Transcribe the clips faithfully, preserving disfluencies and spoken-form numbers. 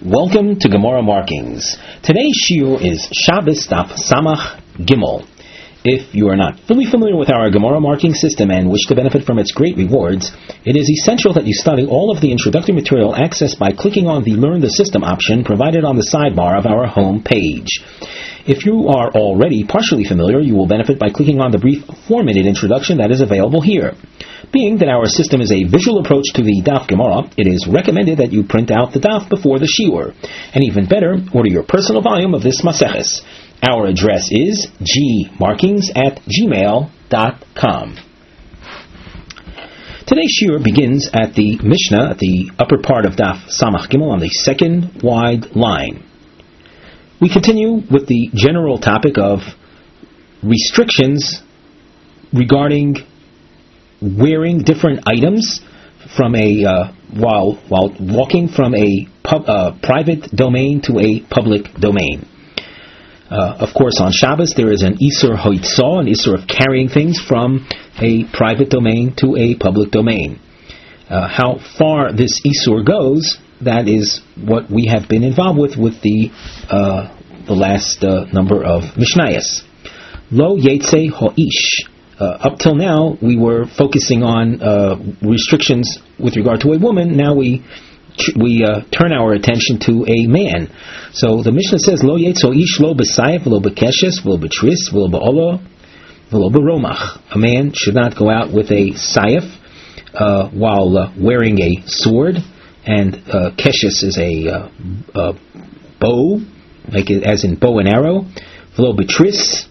Welcome to Gemara Markings. Today's shiur is Shabbos Daf Samach Gimel. If you are not fully familiar with our Gemara marking system and wish to benefit from its great rewards, it is essential that you study all of the introductory material accessed by clicking on the Learn the System option provided on the sidebar of our home page. If you are already partially familiar, you will benefit by clicking on the brief four-minute introduction that is available here. Being that our system is a visual approach to the Daf Gemara, it is recommended that you print out the Daf before the shiur. And even better, order your personal volume of this Maseches. Our address is gmarkings at gmail dot com. Today's shiur begins at the Mishnah, at the upper part of Daf Samach Gimel, on the second wide line. We continue with the general topic of restrictions regarding wearing different items from a uh, while while walking from a pub, uh, private domain to a public domain. Uh, of course, on Shabbos there is an Isur Hoitzah, an Isur of carrying things from a private domain to a public domain. Uh, how far this Isur goes, that is what we have been involved with with the uh, the last uh, number of Mishnayos. Lo Yetze Ho'ish. Uh, up till now, we were focusing on uh, restrictions with regard to a woman. Now we we uh, turn our attention to a man. So the Mishnah says, Lo Yetzo Ish Lo B'Sayef Lo B'Keshes Lo B'Tris Lo B'Olo Lo B'Romach. A man should not go out with a sayef uh, while uh, wearing a sword, and uh, keshes is a uh, uh, bow, like it, as in bow and arrow. Lo B'Tris.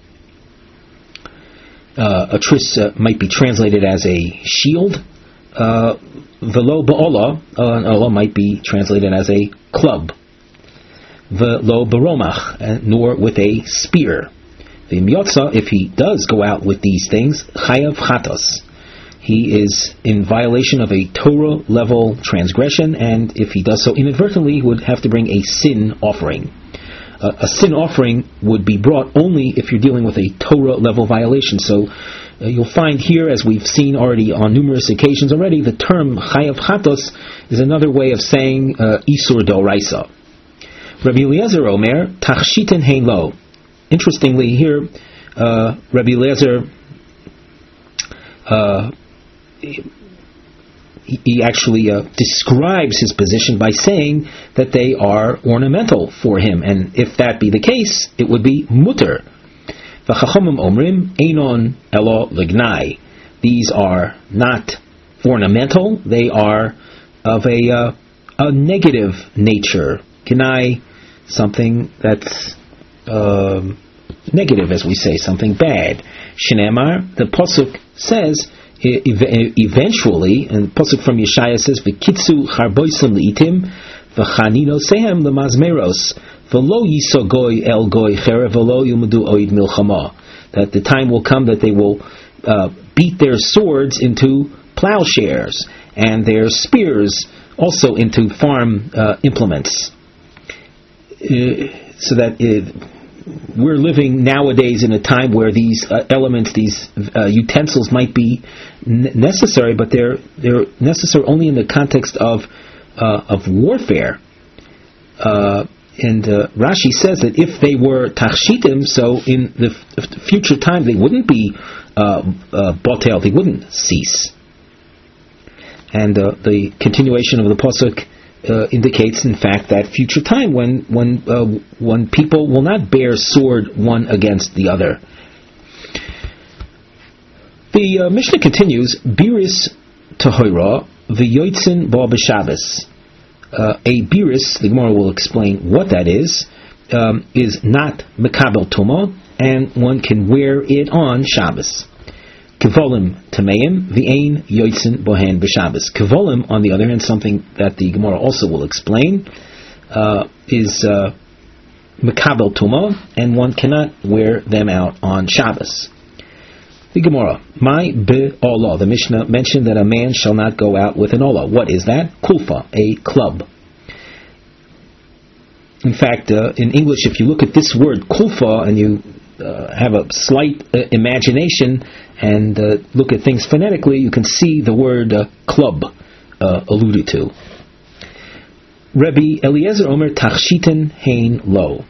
Uh, a tris uh, might be translated as a shield. Uh, Velo ba'ola, uh, ola might be translated as a club. Velo baromach, uh, nor with a spear. The miyotza, if he does go out with these things, chayav chatos, he is in violation of a Torah level transgression, and if he does so inadvertently, he would have to bring a sin offering. Uh, a sin offering would be brought only if you're dealing with a Torah level violation. So uh, you'll find here, as we've seen already on numerous occasions already, the term chayav chatos is another way of saying uh, isur d'oraisa. Rabbi Eliezer Omer tachshiten hein lo. Interestingly, here uh, Rabbi Eliezer uh, he, he actually uh, describes his position by saying that they are ornamental for him, and if that be the case, it would be mutter. V'chachamim omrim einon elo lignai. These are not ornamental; they are of a uh, a negative nature. Gnai, something that's um, negative, as we say, something bad. Shneimar, the pasuk says eventually, and the pasuk from Yeshaya says, "V'kitzu charboisem liitim, v'chanino sehem lemazmeros, v'lo yisogoy el goy cherev, v'lo yumadu oid milchama." That the time will come that they will uh, beat their swords into plowshares and their spears also into farm uh, implements. Uh, so that uh, we're living nowadays in a time where these uh, elements, these uh, utensils might be n- necessary, but they're they're necessary only in the context of uh, of warfare. Uh, and uh, Rashi says that if they were tachshitim, so in the f- future time they wouldn't be uh, uh, botel, they wouldn't cease. And uh, the continuation of the pasuk Uh, indicates, in fact, that future time when when uh, when people will not bear sword one against the other. The uh, Mishnah continues, Biris Tahira v'yotzin ba b'Shabbos. A biris, the Gemara will explain what that is, um, is not mekabel tuma, and one can wear it on Shabbos. Kevolim tameim v'ein yotzin bohen b'Shabbos. Kevolim, on the other hand, something that the Gemara also will explain, uh, is uh, mekabel tuma, and one cannot wear them out on Shabbos. The Gemara, my be'olah, the Mishnah mentioned that a man shall not go out with an olah. What is that? Kulfa, a club. In fact, uh, in English, if you look at this word kulfa and you uh, have a slight uh, imagination and uh, look at things phonetically, you can see the word uh, club uh, alluded to. Rabbi Eliezer Omer Tachshiten Hein Lo.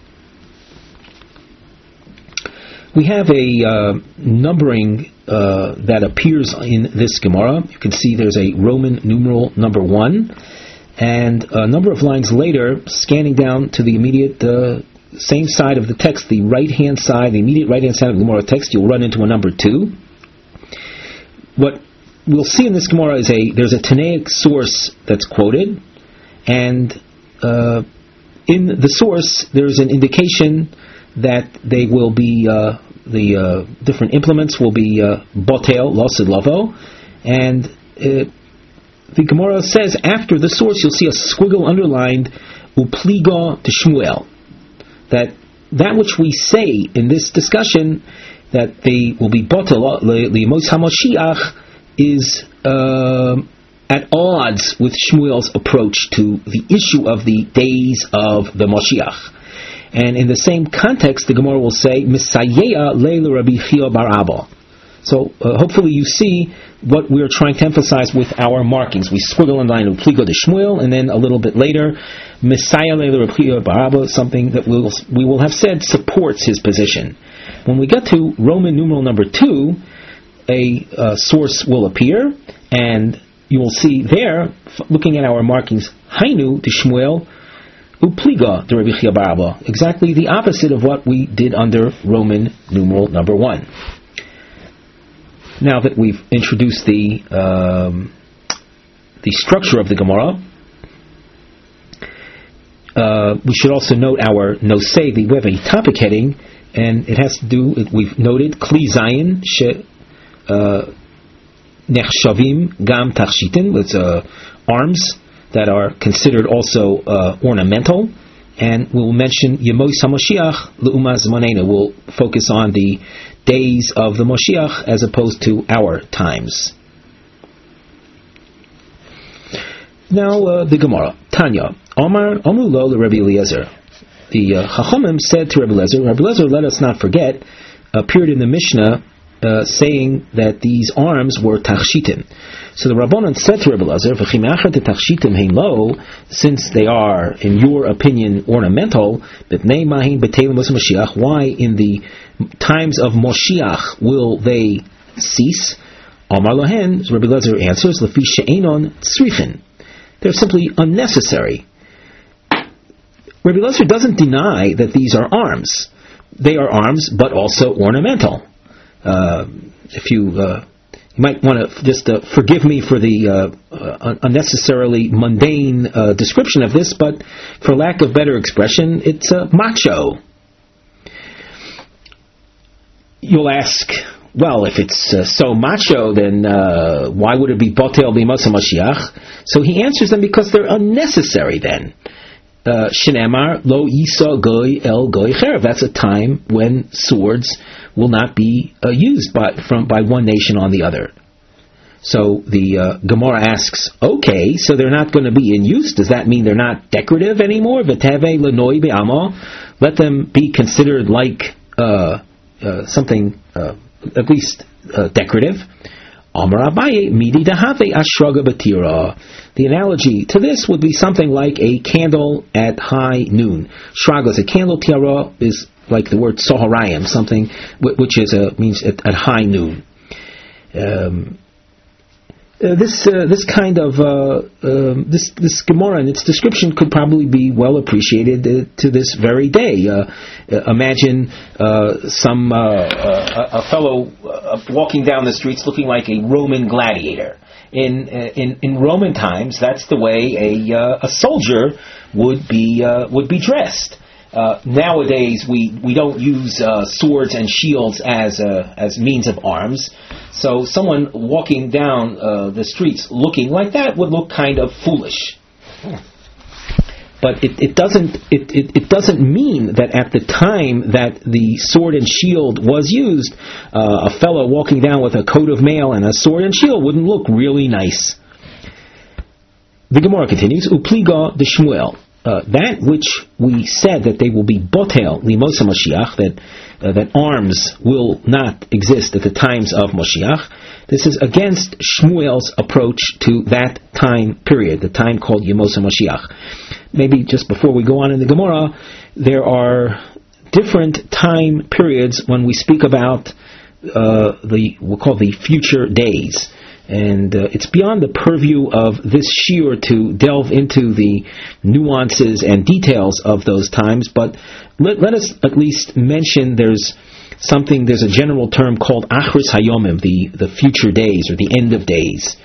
We have a uh, numbering uh, that appears in this Gemara. You can see there's a Roman numeral number one, and a number of lines later, scanning down to the immediate uh, same side of the text, the right-hand side, the immediate right-hand side of the Gemara text, you'll run into a number two. What we'll see in this Gemara is a there's a Tanaic source that's quoted, and uh, in the source there's an indication that they will be uh, the uh, different implements will be uh, botel losid lavo, and uh, the Gemara says after the source you'll see a squiggle underlined upliga to Shmuel, that that which we say in this discussion that they will be botel li'mos haMoshiach is uh, at odds with Shmuel's approach to the issue of the days of the Moshiach. And in the same context, the Gemara will say, Misayeya leil Rabbi Chia bar Abba. So uh, hopefully you see what we're trying to emphasize with our markings. We squiggle in line Upligo de Shmuel, and then a little bit later, Messiah leil Rabbi Chia bar Abba, something that we'll, we will have said supports his position. When we get to Roman numeral number two, a uh, source will appear, and you will see there, f- looking at our markings, Hainu de Shmuel, Upliga de Rabbi Chia bar Abba, exactly the opposite of what we did under Roman numeral number one. Now that we've introduced the um, the structure of the Gemara, uh, we should also note our nosei. We have a topic heading, and it has to do. We've noted Kli Zayin she nechshavim gam tachshitin. It's uh, arms that are considered also uh, ornamental, and we'll mention Yemos HaMoshiach L'Uma Zmanena. We'll focus on the days of the Moshiach as opposed to our times. Now uh, the Gemara, Tanya, Omar Omu Lo Rabbi Eliezer. The uh, Chachamim said to Rabbi Eliezer, Rabbi Eliezer, let us not forget, appeared in the Mishnah uh, saying that these arms were tachshitin. So the Rabbanan said to Rabbi Eliezer, since they are, in your opinion, ornamental, why in the times of Moshiach will they cease? Amar Lohen, Rabbi Eliezer answers, they're simply unnecessary. Rabbi Eliezer doesn't deny that these are arms. They are arms, but also ornamental. Uh, if you... Uh, You might want to just uh, forgive me for the uh, uh, unnecessarily mundane uh, description of this, but for lack of better expression, it's uh, macho. You'll ask, well, if it's uh, so macho, then uh, why would it be botel b'mos haMashiach? So he answers them because they're unnecessary then. Shenemar lo yisa goy el goy cherev. That's a time when swords will not be uh, used by from by one nation on the other. So the uh, Gemara asks, okay, so they're not going to be in use. Does that mean they're not decorative anymore? V'teve lenoi be'ama. Let them be considered like uh, uh, something uh, at least uh, decorative. Amar Abaye midi dahave ashraga batira. The analogy to this would be something like a candle at high noon. Shraga is a candle, tiara is like the word soharayim, something which is a, means at, at high noon. Um, uh, this uh, this kind of uh, um, this this Gemara and its description could probably be well appreciated uh, to this very day. Uh, uh, imagine uh, some uh, uh, a fellow uh, walking down the streets looking like a Roman gladiator. In uh, in in Roman times, that's the way a uh, a soldier would be uh, would be dressed. Uh, nowadays, we, we don't use uh, swords and shields as uh, as means of arms. So someone walking down uh, the streets looking like that would look kind of foolish. But it, it doesn't it, it, it doesn't mean that at the time that the sword and shield was used, uh, a fellow walking down with a coat of mail and a sword and shield wouldn't look really nice. The Gemara continues, Upliga de Shmuel. Uh, that which we said that they will be botel limos haMashiach, that uh, that arms will not exist at the times of Moshiach. This is against Shmuel's approach to that time period, the time called Yemos HaMashiach. maybe just before we go on in the Gemara, there are different time periods when we speak about uh, the, we'll call the future days. And uh, it's beyond the purview of this shiur to delve into the nuances and details of those times, but let, let us at least mention there's something, there's a general term called Achris Hayomim, the, the future days or the end of days.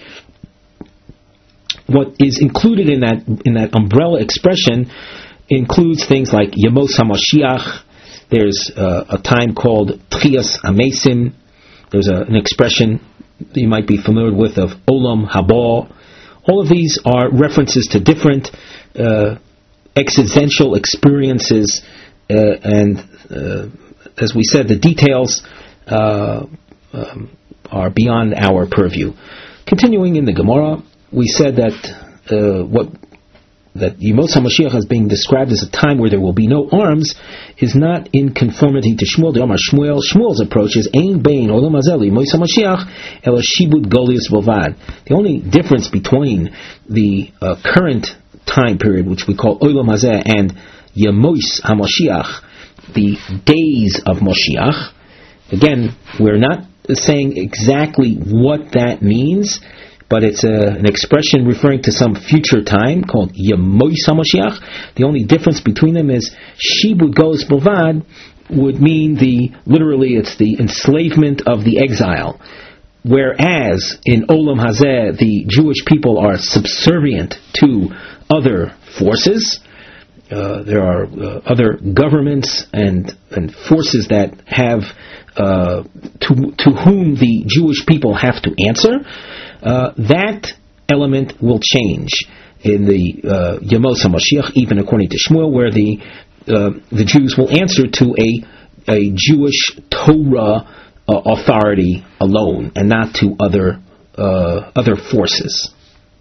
What is included in that in that umbrella expression includes things like Yemos HaMashiach. There's uh, a time called Tchias Amesim. There's a, an expression that you might be familiar with of Olam Haba. All of these are references to different uh, existential experiences, uh, and uh, as we said, the details uh, um, are beyond our purview. Continuing in the Gemara, we said that uh, what that Yemos HaMashiach as being described as a time where there will be no arms is not in conformity to Shmuel. The Omar Shmuel, Shmuel's approach is Ein Bein Olam Hazeh Yemos HaMashiach Ela Shibud Golius Bovad. The only difference between the uh, current time period, which we call Olam Hazeh, and Yemos HaMashiach, the days of Moshiach. Again, we're not saying exactly what that means, but it's a, an expression referring to some future time called Yemos HaMashiach. The only difference between them is Shibud Golos Bovad would mean the, literally it's the enslavement of the exile. Whereas in Olam Hazeh, the Jewish people are subservient to other forces. Uh, there are uh, other governments and, and forces that have uh, to, to whom the Jewish people have to answer. Uh, that element will change in the uh, Yemos HaMashiach, even according to Shmuel, where the uh, the Jews will answer to a a Jewish Torah uh, authority alone, and not to other uh, other forces.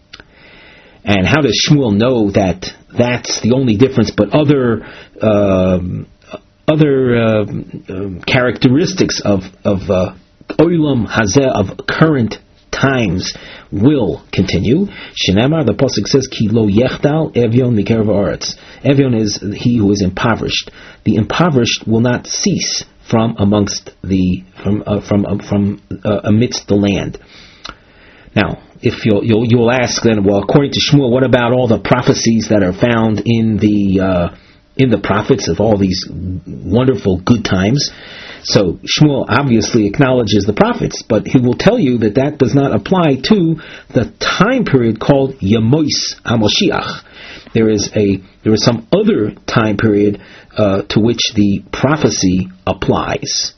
And how does Shmuel know that that's the only difference, but other um, other uh, um, characteristics of of uh, Olam Hazeh, of current times, will continue? Shenamar, the pasuk says, Ki lo yechdal evyon mikerev haaretz. Evyon is he who is impoverished. The impoverished will not cease from amongst the from uh, from uh, from uh, amidst the land. Now, if you'll, you'll you'll ask then, well, according to Shmuel, what about all the prophecies that are found in the uh, in the prophets of all these wonderful good times? So Shmuel obviously acknowledges the prophets, but he will tell you that that does not apply to the time period called Yemos HaMashiach. There is a there is some other time period uh, to which the prophecy applies.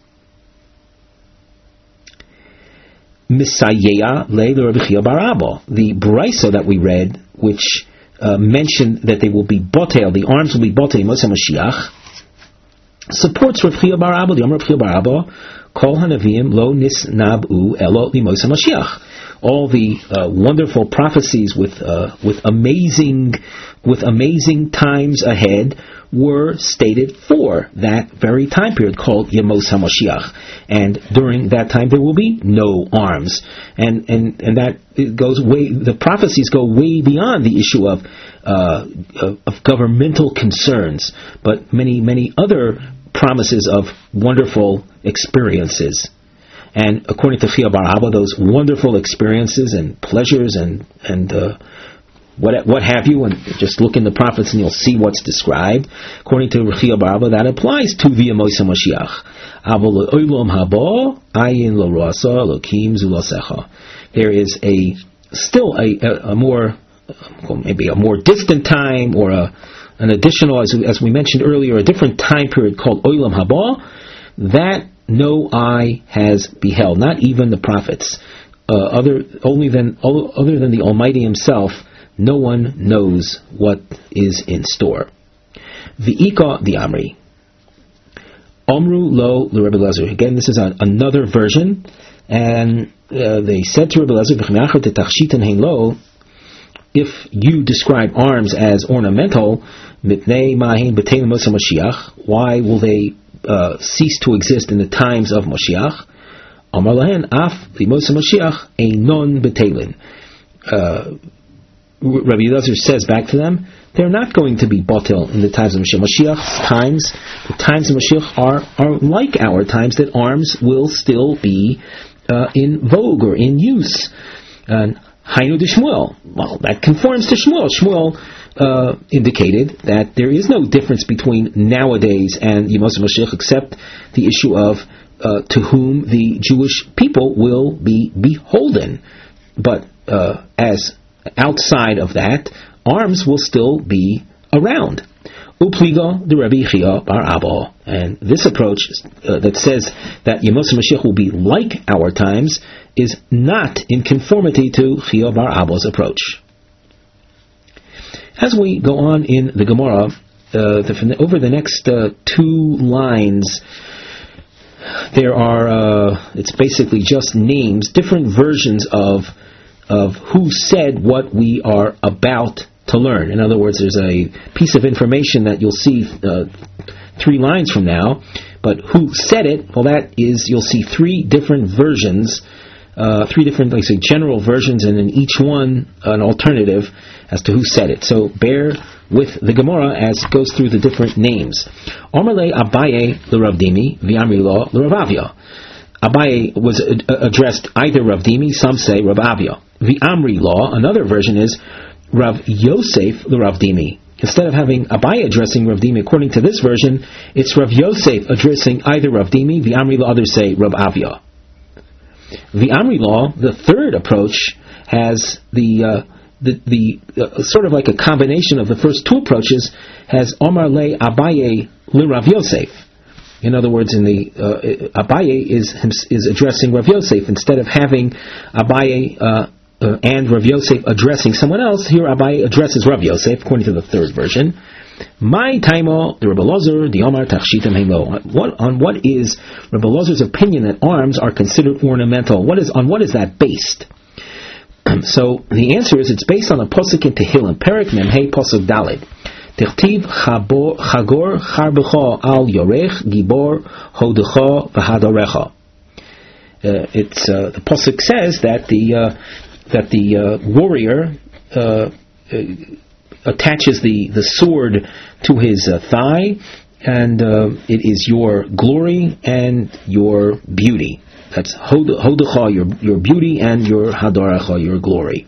Misayeya le Rabbi Chia bar Abba. The Brisa that we read, which uh, mentioned that they will be botel, the arms will be botel Yemos HaMashiach, supports Rav Chia bar Abba. The Rav Chia bar Abba, Kol Hanavim lo nisnabu elo limos HaMashiach. All the uh, wonderful prophecies with uh, with amazing with amazing times ahead were stated for that very time period called Yemos HaMashiach. And during that time there will be no arms. And and and that it goes way. The prophecies go way beyond the issue of uh, of, of governmental concerns, but many many other promises of wonderful experiences. And according to Chia bar Abba, those wonderful experiences and pleasures and and uh, what what have you, and just look in the prophets and you'll see what's described. According to Chia bar Abba, that applies to the Yemos HaMashiach. There is a still a, a, a more maybe a more distant time, or a an additional, as, as we mentioned earlier, a different time period called Olam Haba, that no eye has beheld, not even the prophets. Uh, other only than other than the Almighty Himself, no one knows what is in store. V'ika the Amri. Omru lo l'Rebbe Eliezer. Again, this is a, another version, and uh, they said to Rebbe Eliezer, "V'chme'achar tetachshitan hein lo." If you describe arms as ornamental, mitnei ma'hin b'tein Yemos HaMashiach, why will they Uh, cease to exist in the times of Moshiach? Amar lahen af Yemos HaMashiach einon b'teilin. Rabbi Eliezer says back to them, they're not going to be batil in the times of Mashiach. Mashiach's times, the times of Mashiach are, are like our times, that arms will still be uh, in vogue or in use. And Hainu de Shmuel, well, that conforms to Shmuel. Shmuel uh, indicated that there is no difference between nowadays and Yemos Mashiach except the issue of uh, to whom the Jewish people will be beholden. But uh, as outside of that, arms will still be around. Upliga the Rabbi Chia bar Abba, and this approach uh, that says that Yemos Mashiach will be like our times is not in conformity to Chia bar Abba's approach. As we go on in the Gemara, uh, the, over the next uh, two lines, there are uh, it's basically just names, different versions of of who said what we are about to learn. In other words, there's a piece of information that you'll see uh, three lines from now, but who said it, well, that is, you'll see three different versions, uh, three different, like say, general versions, and in each one an alternative as to who said it. So bear with the Gemara as it goes through the different names. Omerle Abaye l'Rav Dimi, v'Amri lo l'Rav Avia. Abaye was ad- addressed either Rav Dimi, some say Rav Avia. V'Amri lo, another version is Rav Yosef l'Rav Dimi. Instead of having Abaye addressing Rav Dimi, according to this version, it's Rav Yosef addressing either Rav Dimi, v'Amri lo, others say Rav Avia. V'Amri lo, the third approach, has the uh, the, the uh, sort of like a combination of the first two approaches, has Omar le Abaye l'Rav Yosef. In other words, in the uh, Abaye is is addressing Rav Yosef instead of having Abaye uh, uh, and Rav Yosef addressing someone else. Here, Abaye addresses Rav Yosef, according to the third version. My taimo the Rebbe Lozer the Omar tachshitam helo. What on what is Rebbe Lozer's opinion that arms are considered ornamental? What is on what is that based? So the answer is it's based on a posuk in Tehillim, Perek Memhei Posuk Daled. Tichtiv Chagor Charbecha Al Yorech Gibor Hodecha V'Hadorecha. It's uh, the posuk says that the uh, that the uh, warrior uh, uh, attaches the, the sword to his uh, thigh, and uh, it is your glory and your beauty. That's Hodecha, your your beauty, and your Hadorecha, your glory.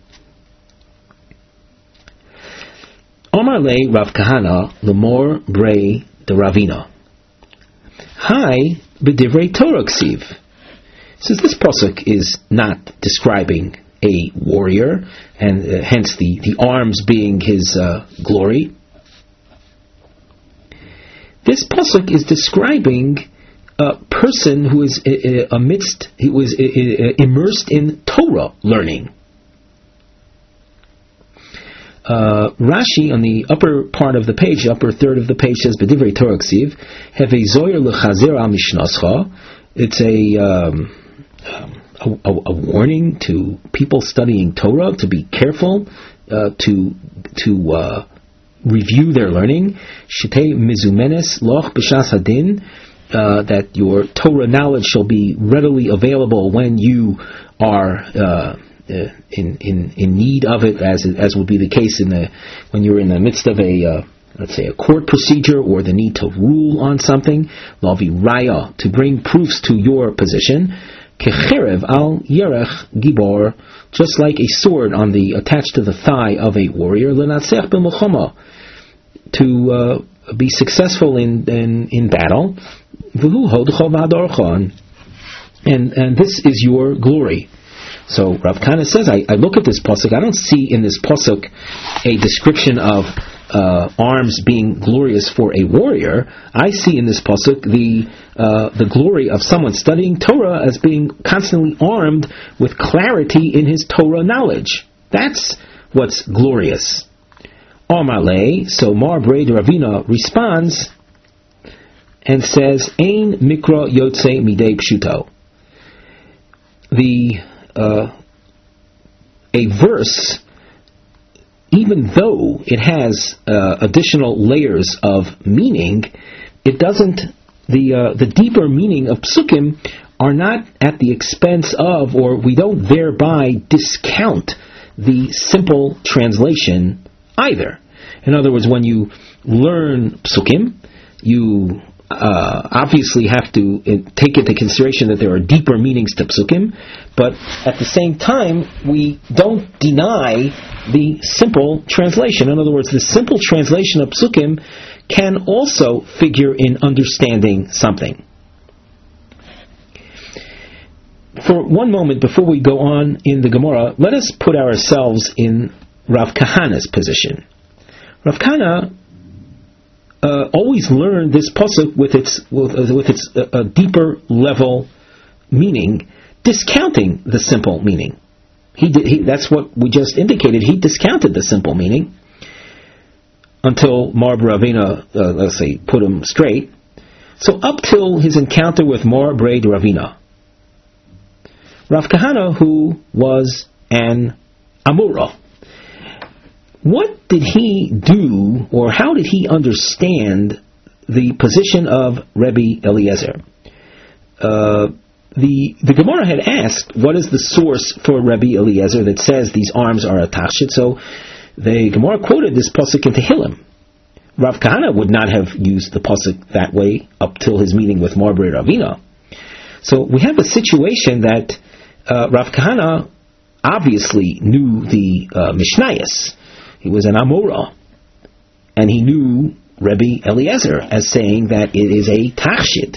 Omar le Rav Kahana Lemor Brei de Ravina. Hi b'divrei Torah ksiv. Says this pasuk is not describing a warrior, and uh, hence the, the arms being his uh, glory. This pasuk is describing a person who is uh, amidst, who is uh, immersed in Torah learning. Uh, Rashi on the upper part of the page, the upper third of the page says, "B'divrei Torah ksiv, have a zoyer lechazer al mishnascha." It's a, um, a, a a warning to people studying Torah to be careful, uh, to to uh, review their learning. Shetei mizumenes loch b'shas hadin. Uh, that your Torah knowledge shall be readily available when you are uh, in, in in need of it, as as would be the case in the when you're in the midst of a uh, let's say a court procedure or the need to rule on something. Lavi raya, to bring proofs to your position. Kecherev al yerech gibor, just like a sword on the attached to the thigh of a warrior. Lenatzech b'milchama, to uh, be successful in in, in battle. And and this is your glory. So Rav Kahana says, I, I look at this pasuk, I don't see in this pasuk a description of uh, arms being glorious for a warrior. I see in this pasuk the uh, the glory of someone studying Torah as being constantly armed with clarity in his Torah knowledge. That's what's glorious. Omar, so Mar Brei de Ravina responds and says, Ein mikra yotze midei pshuto. The uh, a verse, even though it has uh, additional layers of meaning, it doesn't. The uh, the deeper meaning of psukim are not at the expense of, or we don't thereby discount the simple translation either. In other words, when you learn psukim, you uh, obviously have to uh, take into consideration that there are deeper meanings to psukim, but at the same time, we don't deny the simple translation. In other words, the simple translation of psukim can also figure in understanding something. For one moment, before we go on in the Gemara, let us put ourselves in Rav Kahana's position. Rav Kahana uh, always learned this pasuk with its with, uh, with its uh, uh, deeper level meaning, discounting the simple meaning. He, did, he that's what we just indicated. He discounted the simple meaning until Mar Ravina, uh, let's say, put him straight. So up till his encounter with Mar Braid Ravina, Rav Kahana, who was an Amura, what did he do, or how did he understand the position of Rebbe Eliezer? Uh, the the Gemara had asked, what is the source for Rebbe Eliezer that says these arms are a tachshit? So the Gemara quoted this pasuk in Tehillim. Rav Kahana would not have used the pasuk that way up till his meeting with Mar Braid Ravina. So we have a situation that Uh, Rav Kahana obviously knew the uh, Mishnayos. He was an Amora, and he knew Rebbe Eliezer as saying that it is a tachshit.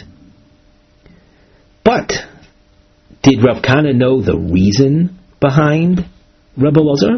But did Rav Kahana know the reason behind Rebbe Eliezer?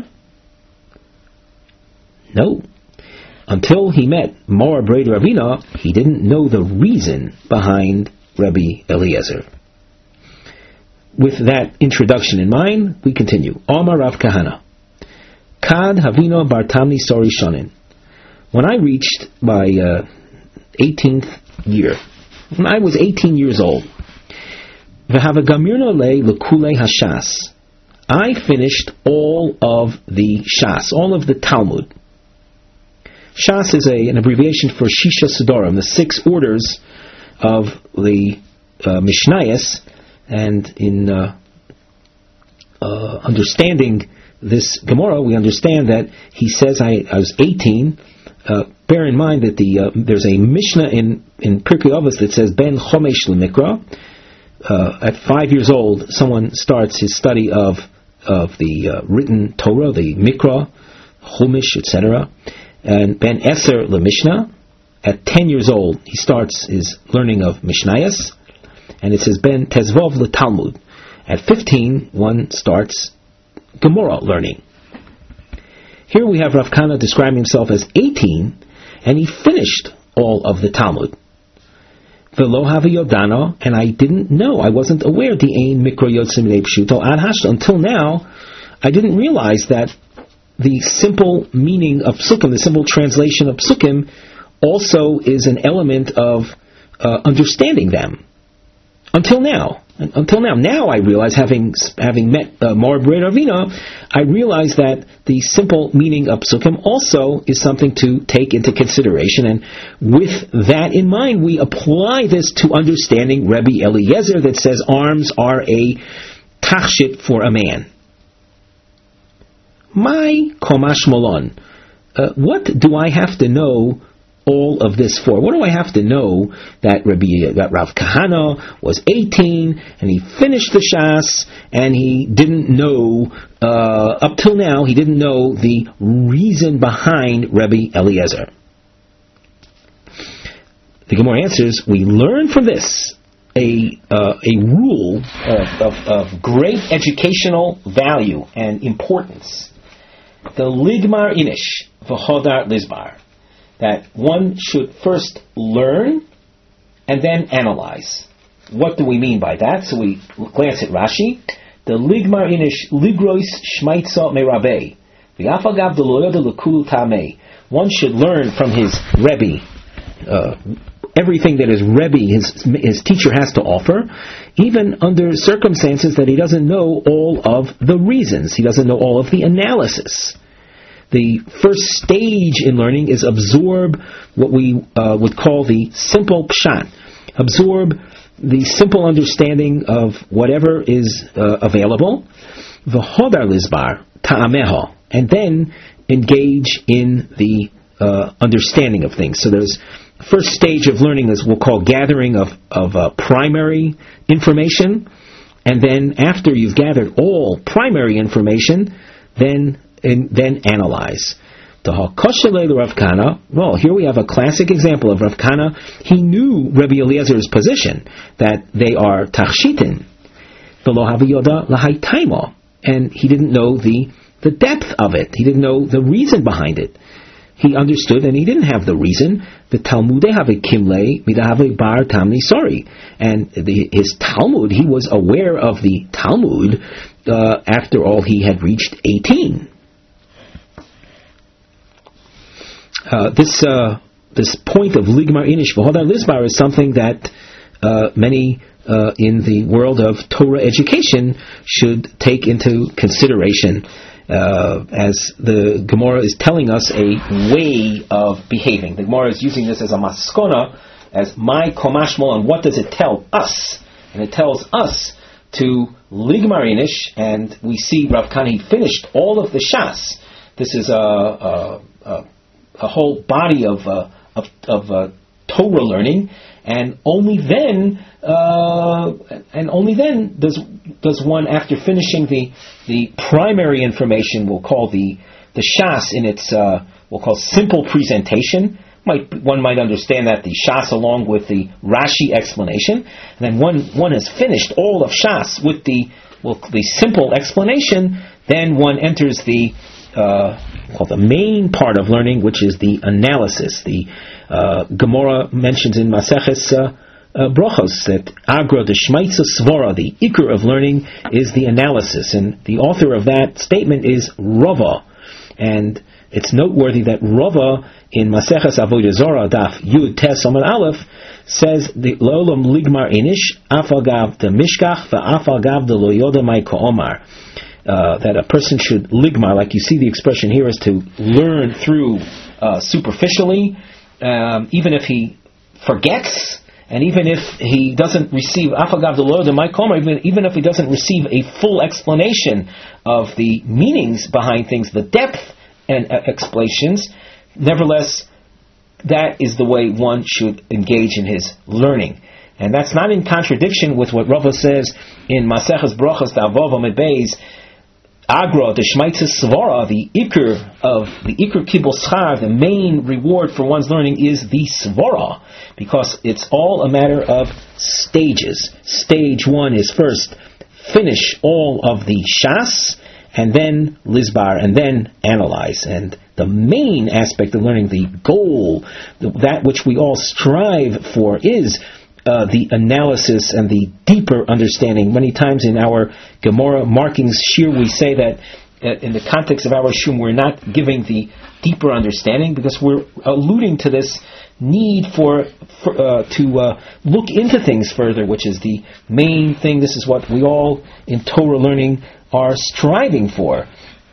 No. Until he met Mar Braid Ravina, he didn't know the reason behind Rebbe Eliezer. With that introduction in mind, we continue. Omar Rav Kahana. Kad Havino Bartamni Sori Shonin. When I reached my uh, eighteenth year, when I was eighteen years old, V'havagamurno le lekule hashas. I finished all of the Shas, all of the Talmud. Shas is a, an abbreviation for Shisha Sidorim, the six orders of the uh, Mishnayos. And in uh, uh, understanding this Gemara, we understand that he says, I, I was eighteen. Uh, bear in mind that the uh, there's a Mishnah in, in Pirkei Avos that says, Ben Chomesh Lemikra. Uh, at five years old, someone starts his study of of the uh, written Torah, the Mikra, Chumash, et cetera. And Ben Eser LeMishnah. At ten years old, he starts his learning of Mishnayos. And it says, Ben Tezvov LeTalmud. At fifteen, one starts Gemara learning. Here we have Rav Kahana describing himself as eighteen, and he finished all of the Talmud. V'lo havi yodano, and I didn't know, I wasn't aware, the ein mikro yotzim minei pshuto ad hashta. Until now, I didn't realize that the simple meaning of psukim, the simple translation of psukim, also is an element of uh, understanding them. Until now, until now, now I realize, having having met uh, Mar Braid Ravina, I realize that the simple meaning of psukim also is something to take into consideration, and with that in mind, we apply this to understanding Rebbe Eliezer that says arms are a tachshit for a man. My komash molon, uh, what do I have to know all of this for? What do I have to know that Rabbi, that Rav Kahana was eighteen and he finished the Shas and he didn't know, uh, up till now, he didn't know the reason behind Rebbe Eliezer? The Gemara answers, we learn from this a uh, a rule of, of, of great educational value and importance. The ligmar inish v'chodar lizbar. That one should first learn and then analyze. What do we mean by that? So we glance at Rashi. The ligmar inish ligrois shmaitza merabe. V'afagav deloyoda lekulu tamei. One should learn from his Rebbe, uh, everything that his Rebbe, his, his teacher, has to offer, even under circumstances that he doesn't know all of the reasons. He doesn't know all of the analysis. The first stage in learning is absorb what we uh, would call the simple pshat. Absorb the simple understanding of whatever is uh, available. V'hodar lizbar ta'ameha. And then engage in the uh, understanding of things. So there's first stage of learning is we'll call gathering of of uh, primary information, and then after you've gathered all primary information, then and then analyze. Rav Kana, well, here we have a classic example of Rav Kana. He knew Rabbi Eliezer's position, that they are tachshitin, and he didn't know the, the depth of it. He didn't know the reason behind it. He understood, and he didn't have the reason. The Talmudeh have a kimle, midahave bar tamni sorry. And the, his Talmud, he was aware of the Talmud, uh, after all he had reached eighteen. Uh, this uh, this point of ligmar inish v'hodar lizbar is something that uh, many uh, in the world of Torah education should take into consideration, uh, as the Gemara is telling us a way of behaving. The Gemara is using this as a maskona, as my komashmol, and what does it tell us? And it tells us to ligmar inish, and we see Rav Kana finished all of the shas. This is a, a, a a whole body of uh, of, of uh, Torah learning, and only then, uh, and only then does does one, after finishing the the primary information, we'll call the the shas in its uh, we'll call simple presentation. Might one might understand that the shas along with the Rashi explanation, and then one one has finished all of shas with the well, the simple explanation. Then one enters the Uh, called the main part of learning, which is the analysis. The uh, Gemara mentions in Maseches uh, uh, Brachos that Agra de Shmaitza Svara, the ikr of learning, is the analysis, and the author of that statement is Rava. And it's noteworthy that Rava in Maseches Avodah Zarah Daf Yud Tes Amud Aleph says the Lolam Ligmar Inish Afagav de Mishkach VaAfagav de Lo Yoda Mai Ko'omar. Uh, that a person should ligmar, like you see the expression here, is to learn through uh, superficially, um, even if he forgets, and even if he doesn't receive afagav de lo de my koma, even even if he doesn't receive a full explanation of the meanings behind things, the depth and uh, explanations. Nevertheless, that is the way one should engage in his learning. And that's not in contradiction with what Rava says in Maseches Brachos Davav Amid Beis, Agra, the Shmaitza Svara, the Iker of the Iker Kibul Schar, the main reward for one's learning is the Svara, because it's all a matter of stages. Stage one is first finish all of the Shas, and then Lizbar, and then analyze. And the main aspect of learning, the goal, that which we all strive for, is Uh, the analysis and the deeper understanding. Many times in our Gemara markings shir, we say that uh, in the context of our shum, we're not giving the deeper understanding, because we're alluding to this need for, for uh, to uh, look into things further, which is the main thing. This is what we all in Torah learning are striving for.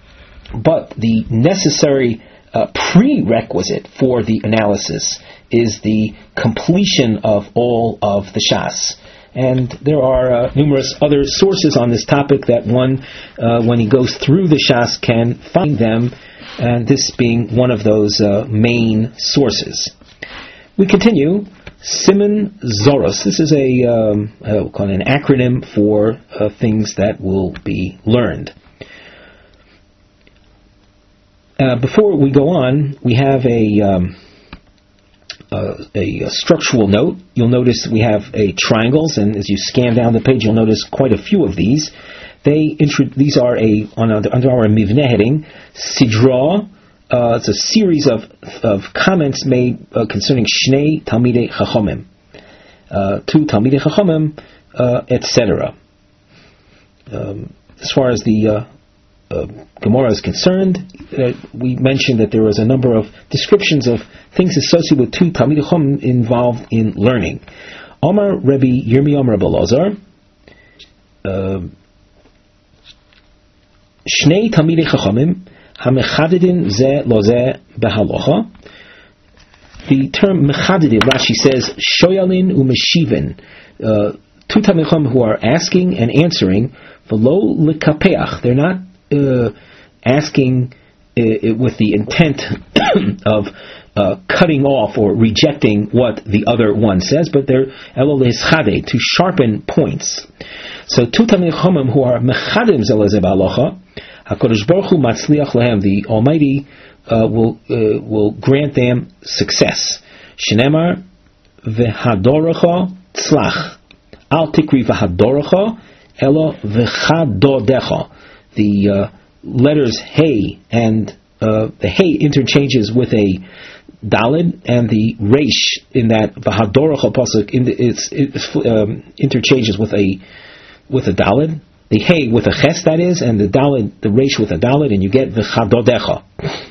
But the necessary uh, prerequisite for the analysis is the completion of all of the Shas. And there are uh, numerous other sources on this topic that one, uh, when he goes through the Shas, can find them, and this being one of those uh, main sources. We continue. Siman Zoros. This is a, um, uh, we'll call it an acronym for uh, things that will be learned. Uh, before we go on, we have a... Um, Uh, a, a structural note. You'll notice we have a triangles, and as you scan down the page, you'll notice quite a few of these. They intro- these are a on a, under our Mivneh heading, Sidra. Uh, it's a series of of comments made uh, concerning Shnei Talmidei Chachomim, uh, two Talmidei Chachomim, uh, et cetera. Um, as far as the uh, Uh, Gemara is concerned, uh, we mentioned that there was a number of descriptions of things associated with two Talmidei Chacham involved in learning. Omar Rebbe Yirmiyam Rebbe Elazar, Shnei Talmidei Chachamim Hamechadidin Ze Lo Ze Behalocha. The term Mechadidin, Rashi says, Shoyalin u'Meshivin, uh, two Talmidei Chacham who are asking and answering, V'lo lekapeach, they're not Uh, asking uh, with the intent of uh, cutting off or rejecting what the other one says, but they're elo lehischade, to sharpen points. So two Talmidei Chachamim who are mechadim zelazeh b'halacha, HaKadosh Baruch Hu matzliach lehem, the Almighty uh, will uh, will grant them success. Shenemar v'hadorecha tzlach, al tikri v'hadorecha elo v'chadodecha. The uh, letters hey and uh, the hey interchanges with a dalid, and the reish in that v'hadorecha pasuk in the, it's, it's um, interchanges with a with a dalid. The hey with a ches, that is, and the dalid, the reish with a dalid, and you get v'chadodecha.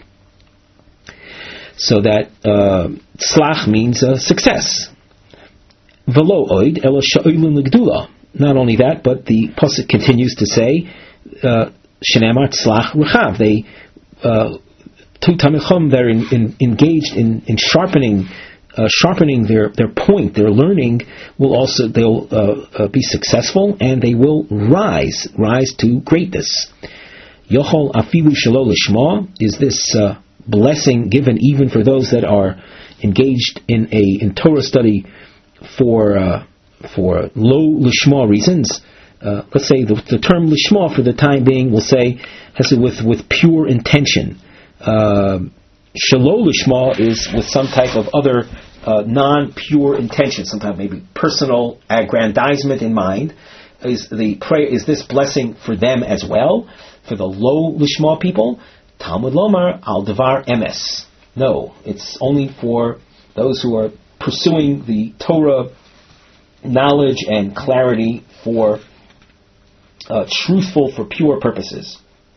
So that uh, tzlach means uh, success. V'lo oid elo sha'oilun l'gdula. Not only that, but the pasuk continues to say, "Shenamar tzlach rechav." They uh, two Talmidei Chachamim, they're in, in, engaged in, in sharpening, uh, sharpening their, their point. Their learning will also they'll uh, uh, be successful, and they will rise, rise to greatness. Yochol afilu shelo lishma, is this uh, blessing given even for those that are engaged in a in Torah study for uh, for low lishma reasons. Uh, let's say the, the term lishma for the time being, we'll say, has to do with with pure intention. Uh, Shelo lishma is with some type of other uh, non-pure intention, sometimes maybe personal aggrandizement in mind. Is the prayer, is this blessing for them as well? For the low lishma people, Talmud lomar al devar emes. No, it's only for those who are pursuing the Torah knowledge and clarity for uh, truthful, for pure purposes.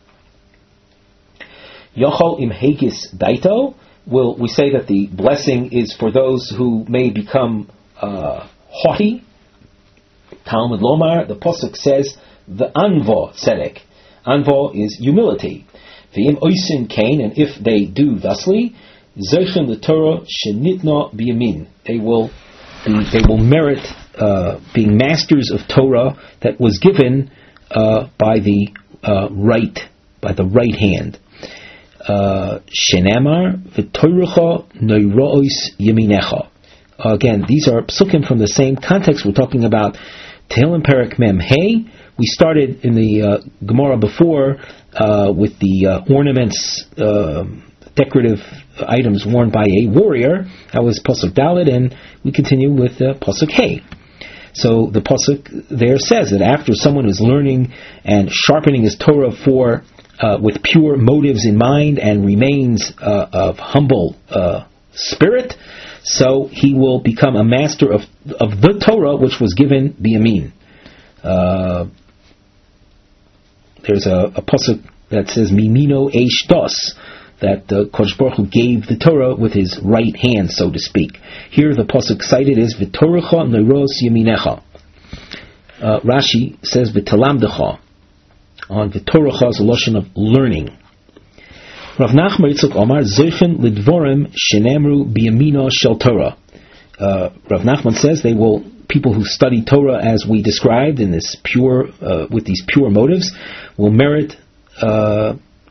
Yochol im hegis daito, will we say that the blessing is for those who may become uh, haughty? Talmud lomar, the pasuk says, the anvo tzedek. Anvo is humility. V'im oisin kain, and if they do thusly, zeichen l'Torah shenitna biyamin. They will, they will merit uh, being masters of Torah that was given uh, by the uh, right, by the right hand. Shenamar v'toirucha noirois yeminecha. Again, these are psukim from the same context. We're talking about Tehillim Perek Mem Hey. We started in the uh, Gemara before uh, with the uh, ornaments, uh, decorative items worn by a warrior. That was Pasuk Dalet, and we continue with uh, Pasuk Hey. So the Pasuk there says that after someone is learning and sharpening his Torah for uh, with pure motives in mind and remains uh, of humble uh, spirit, so he will become a master of of the Torah which was given Biyamin. Uh, there's a, a pasuk that says Mimino Eish Das, that uh, Kodesh Baruch Hu gave the Torah with his right hand, so to speak. Here the pasuk cited is V'torecha Neiros Yeminecha. Uh, Rashi says V'talamdecha. On V'torecha is a lotion of learning. Rav Nachman Yitzchak Omar Zeichen Lidvorim Shenamru Biyamino Shel Torah. Uh, Rav Nachman says they will, people who study Torah as we described in this pure, uh, with these pure motives, will merit uh,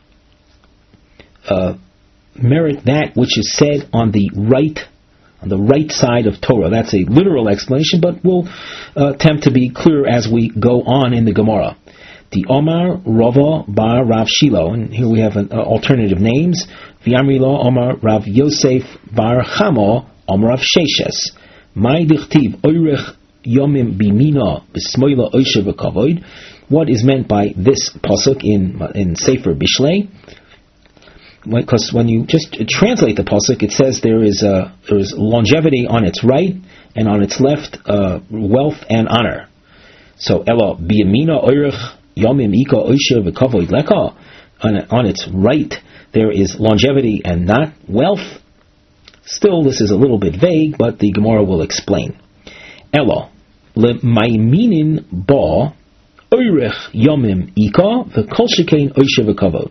uh, merit that which is said on the right, on the right side of Torah. That's a literal explanation, but we'll uh, attempt to be clear as we go on in the Gemara. The Omar Rava Bar Rav Shilo, and here we have an, uh, alternative names. V'yamrilo Omar Rav Yosef Bar Chamo Omar Rav Sheshes. Mai dichtiv oirech yomim bimina b'smoila oishe v'kavoid. What is meant by this pasuk in in Sefer Bishlei? Because when you just translate the pasuk, it says there is a, there is longevity on its right, and on its left, uh, wealth and honor. So elo biyamina oirech yomim ika oishe v'kavoid leka. On its right, there is longevity and not wealth. Still, this is a little bit vague, but the Gemara will explain. Elo le'maiminin ba oirech yomim ika v'kol shekain oishe v'kavod.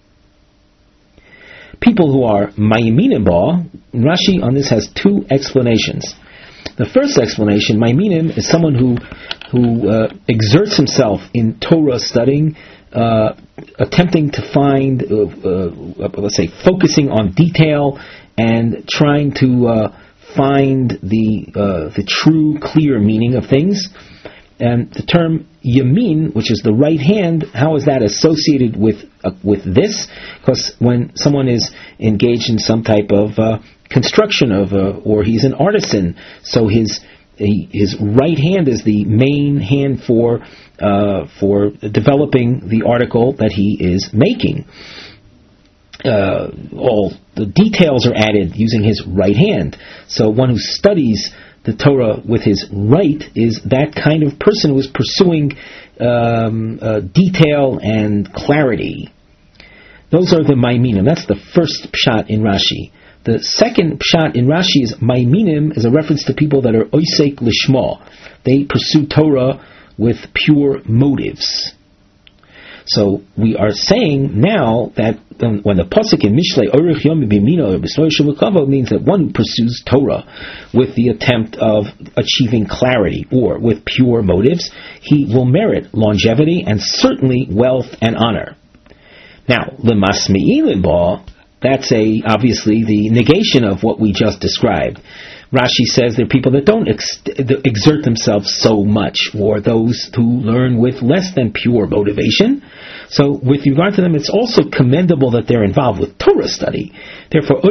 People who are maiminim ba, Rashi on this has two explanations. The first explanation, maiminim, is someone who who uh, exerts himself in Torah studying uh, attempting to find, uh, uh, let's say, focusing on detail and trying to uh, find the uh, the true, clear meaning of things. And the term yamin, which is the right hand, how is that associated with uh, with this? Because when someone is engaged in some type of uh, construction of, uh, or he's an artisan, so his his right hand is the main hand for uh, for developing the article that he is making. Uh, all the details are added using his right hand. So one who studies the Torah with his right is that kind of person who is pursuing um, uh, detail and clarity. Those are the Maiminim. That's the first pshat in Rashi. The second pshat in Rashi is Maiminim is a reference to people that are oisek lishma. They pursue Torah with pure motives. So we are saying now that um, when the pasuk in Mishlei Orich Yom B'Yamino or B'Snoi Shavukavo means that one who pursues Torah with the attempt of achieving clarity or with pure motives, he will merit longevity and certainly wealth and honor. Now, L'Masmi'i L'Ba, that's a obviously the negation of what we just described. Rashi says there are people that don't ex- exert themselves so much, or those who learn with less than pure motivation. So with regard to them, it's also commendable that they're involved with Torah study. Therefore,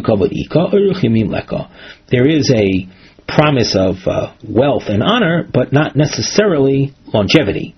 there is a promise of uh, wealth and honor, but not necessarily longevity.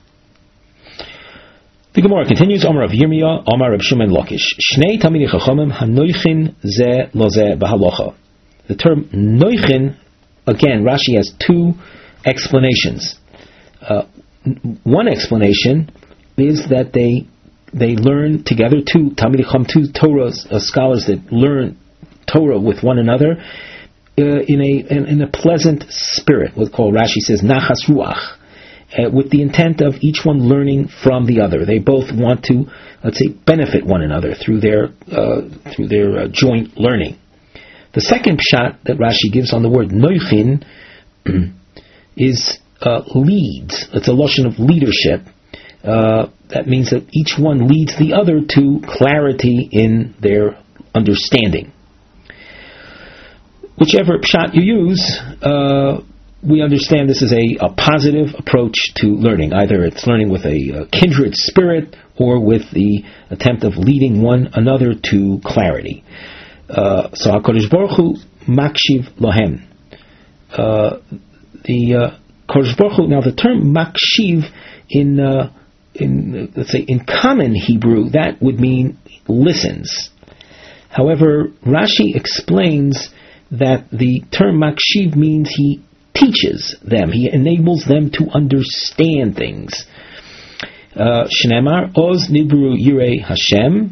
The Gemara continues, Omar of Yirmiyah, Omar of Shimon Lakish. Shnei Tamidei Chachamim hanoichin ze lo ze b'halacha. The term noichin, again, Rashi has two explanations. Uh, one explanation is that they they learn together, two Talmidei Chacham, two Torah uh, scholars that learn Torah with one another uh, in a in, in a pleasant spirit. What's called, Rashi says, nachas ruach. Uh, with the intent of each one learning from the other. They both want to, let's say, benefit one another through their uh, through their uh, joint learning. The second pshat that Rashi gives on the word noichin is uh, leads. It's a lotion of leadership. Uh, that means that each one leads the other to clarity in their understanding. Whichever pshat you use, uh, we understand this is a, a positive approach to learning. Either it's learning with a, a kindred spirit or with the attempt of leading one another to clarity. Uh, so HaKadosh Baruch Hu makshiv lohem. Uh, the uh, Kadosh Baruch Hu, now the term makshiv in uh, in uh, let's say in common Hebrew, that would mean listens. However, Rashi explains that the term makshiv means he teaches them. He enables them to understand things. Shneimar, Oz Nidbru Yirei Hashem.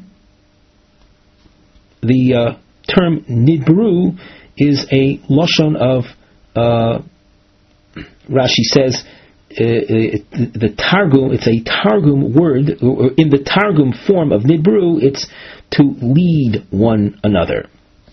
The uh, term Nidbru is a lashon of, uh, Rashi says, uh, it, the Targum, it's a Targum word, or in the Targum form of Nidbru, it's to lead one another.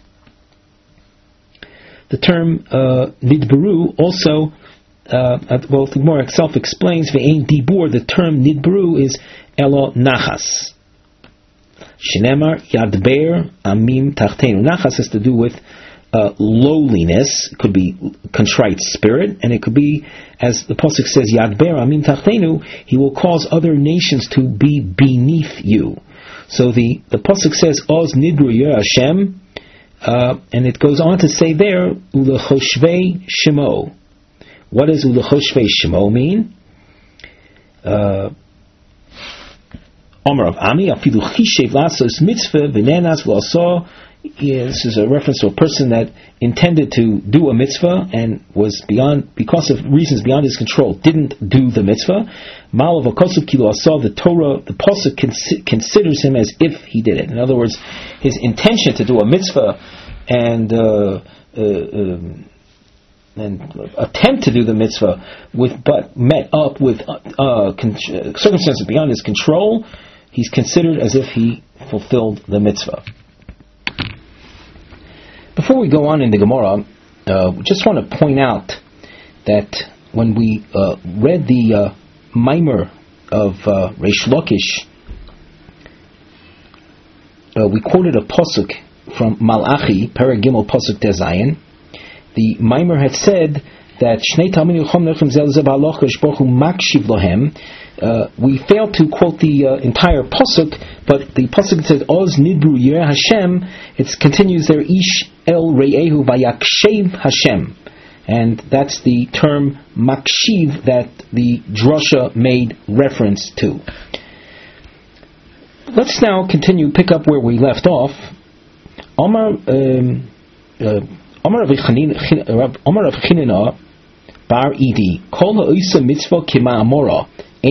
The term uh, nidburu also, uh, well, the Gemara itself explains, ve'ein dibur, the term nidburu is elo nachas. Shenemar yadber amim tachtenu. Nachas has to do with uh, lowliness. It could be contrite spirit, and it could be, as the pasuk says, yadber amim tachtenu, he will cause other nations to be beneath you. So the, the pasuk says, oz nidbru yer Hashem, Uh, and it goes on to say there, Ulechoshvei Shemo. What does Ulechoshvei Shemo mean? Omer of Ami, Afidu Chishev Lasos Mitzvah, V'nenas V'aso. This is a reference to a person that intended to do a mitzvah and was beyond, because of reasons beyond his control, didn't do the mitzvah. Malav Akosov Kilo Aso, the Torah, the pasuk considers him as if he did it. In other words, his intention to do a mitzvah and uh, uh, um, and attempt to do the mitzvah with, but met up with uh, con- circumstances beyond his control, he's considered as if he fulfilled the mitzvah. Before we go on in the Gemara, uh, we just want to point out that when we uh, read the uh, Maimer of uh, Reish Lakish, uh, we quoted a pasuk from Malachi, Perek Gimel Pasuk Tezayin. The Maimer had said that Shnei Talmidim Chom Nechem Zel Zeh Ba'alocha Kadosh Baruch Hu Makshiv Lohem. Uh, we failed to quote the uh, entire pasuk, but the pasuk says Oz Nidbru Yireh Hashem. It continues there, Ish El Re'ehu Vayakshev Hashem, and that's the term Makshiv that the drasha made reference to. Let's now continue, pick up where we left off. Omar um, uh, Omar Rav Chanina Bar Idi Kol Ha'osa Mitzvah Kima Amora.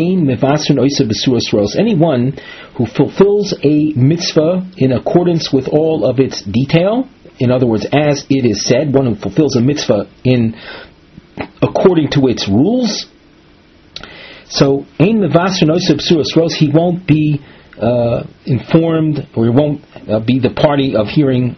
Anyone who fulfills a mitzvah in accordance with all of its detail, in other words, as it is said, one who fulfills a mitzvah in according to its rules, so he won't be uh, informed, or he won't uh, be the party of hearing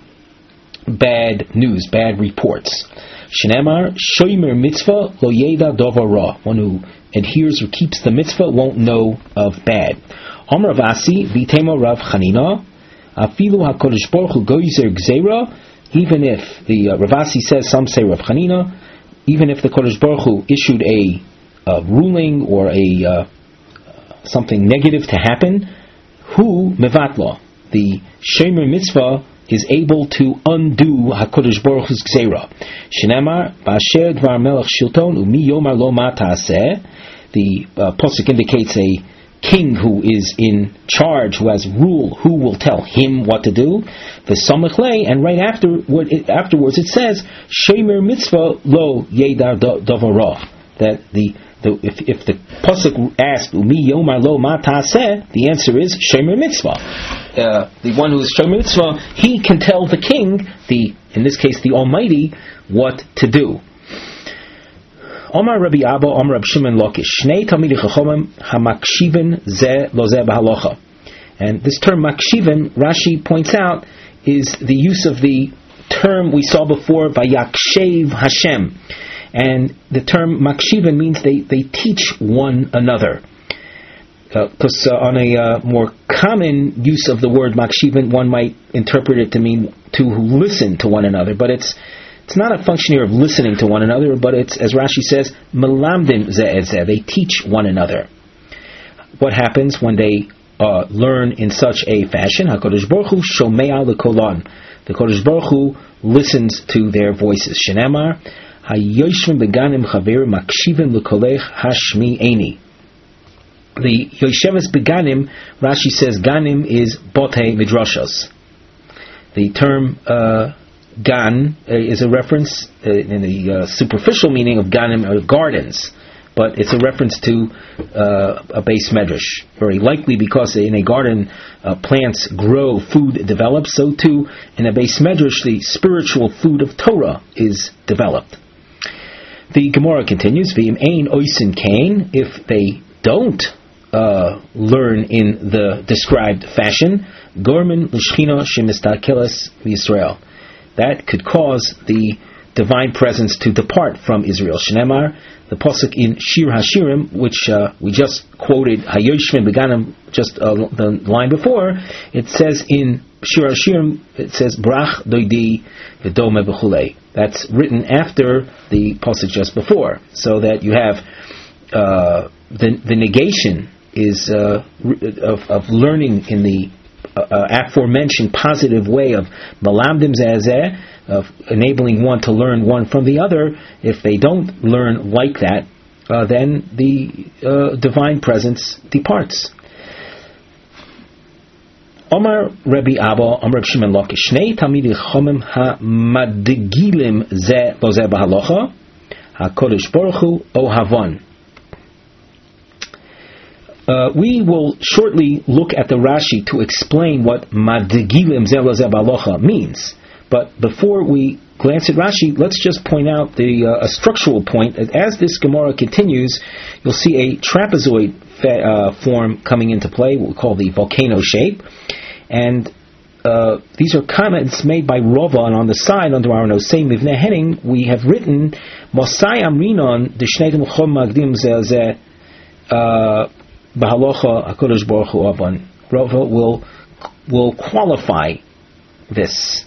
bad news, bad reports. Shneimar shomer mitzvah lo yeda davar ra. One who adheres or keeps the mitzvah won't know of bad. Amar Rav Asi v'tema Rav Chanina afilu hakodesh baruch hu goyzer gzeira. Even if the uh, Rav Asi says, some say Rav Chanina, even if the Kodesh Baruch Hu issued a, a ruling or a uh, something negative to happen, hu mevatla, the shemer mitzvah is able to undo HaKadosh Baruch Hu's gzeira. Shneimar ba'asher dvar melech shilton umi yomar lo ma ta'aseh. The uh, pasuk indicates a king who is in charge, who has rule, who will tell him what to do. The samach lei, and right after it, afterwards it says shemer mitzvah lo yedar davara. That the The, if, if the pasuk asks Umi Yomar Lo Ma Ta'aseh, the answer is Shemer Mitzvah. Uh, the one who is Shemer Mitzvah, he can tell the king, the in this case the Almighty, what to do. Omar Rabbi Abba, Omar Rabbi Shimon Lakish, Shnei Talmidei Chachamim Hamakshiven Ze Lo Ze B'Halacha. And this term Makshiven, Rashi points out, is the use of the term we saw before, Vayakshev Hashem. And the term makshiven means they, they teach one another. Because uh, uh, on a uh, more common use of the word makshiven, one might interpret it to mean to who listen to one another. But it's it's not a function here of listening to one another, but it's, as Rashi says, melamdim ze et ze. They teach one another. What happens when they uh, learn in such a fashion? HaKadosh Baruch Hu shomea lekolan. The Kadosh Baruch Hu listens to their voices. Shenemar Hayoshvim beganim chaver makshivim lekolech hashmi eni. The Yosheves beganim, Rashi says, ganim is botei midrashos. The term uh, gan uh, is a reference uh, in the uh, superficial meaning of ganim are gardens, but it's a reference to uh, a base medrash. Very likely because in a garden uh, plants grow, food develops. So too in a base medrash, the spiritual food of Torah is developed. The Gemara continues, V'im ein oisin kain, if they don't uh, learn in the described fashion, gorman l'shchina shemistakeles v'Yisrael. That could cause the divine presence to depart from Israel. Shneimar, the pasuk in Shir Hashirim, which uh, we just quoted, Hayoshvim beganim, just uh, the line before, it says in Shir Hashirim, it says, Brach doidi v'dome b'chulei. That's written after the pasuk just before, so that you have uh, the the negation is uh, of, of learning in the uh, aforementioned positive way of malamdim zeh, of enabling one to learn one from the other. If they don't learn like that, uh, then the uh, divine presence departs. Omar Rabbi Abba, Omar Rabbi Shimon Lakish, Shnei Talmidei Chachamim hamadgilim ze lo ze b'halacha, HaKadosh Baruch Hu Ohavon. Uh, we will shortly look at the Rashi to explain what madgilim ze lo ze b'halacha means. But before we glance at Rashi, let's just point out the uh, a structural point. As this Gemara continues, you'll see a trapezoid fa- uh, form coming into play, what we call the volcano shape. And uh, these are comments made by Rava, and on the side, under our Nosei Mivneh heading, we have written, Mosai Amrinon, the Shnei Talmidei Chachamim magdim ze ze, Bahalocha HaKadosh Baruch Hu Aban. Rava will will qualify this.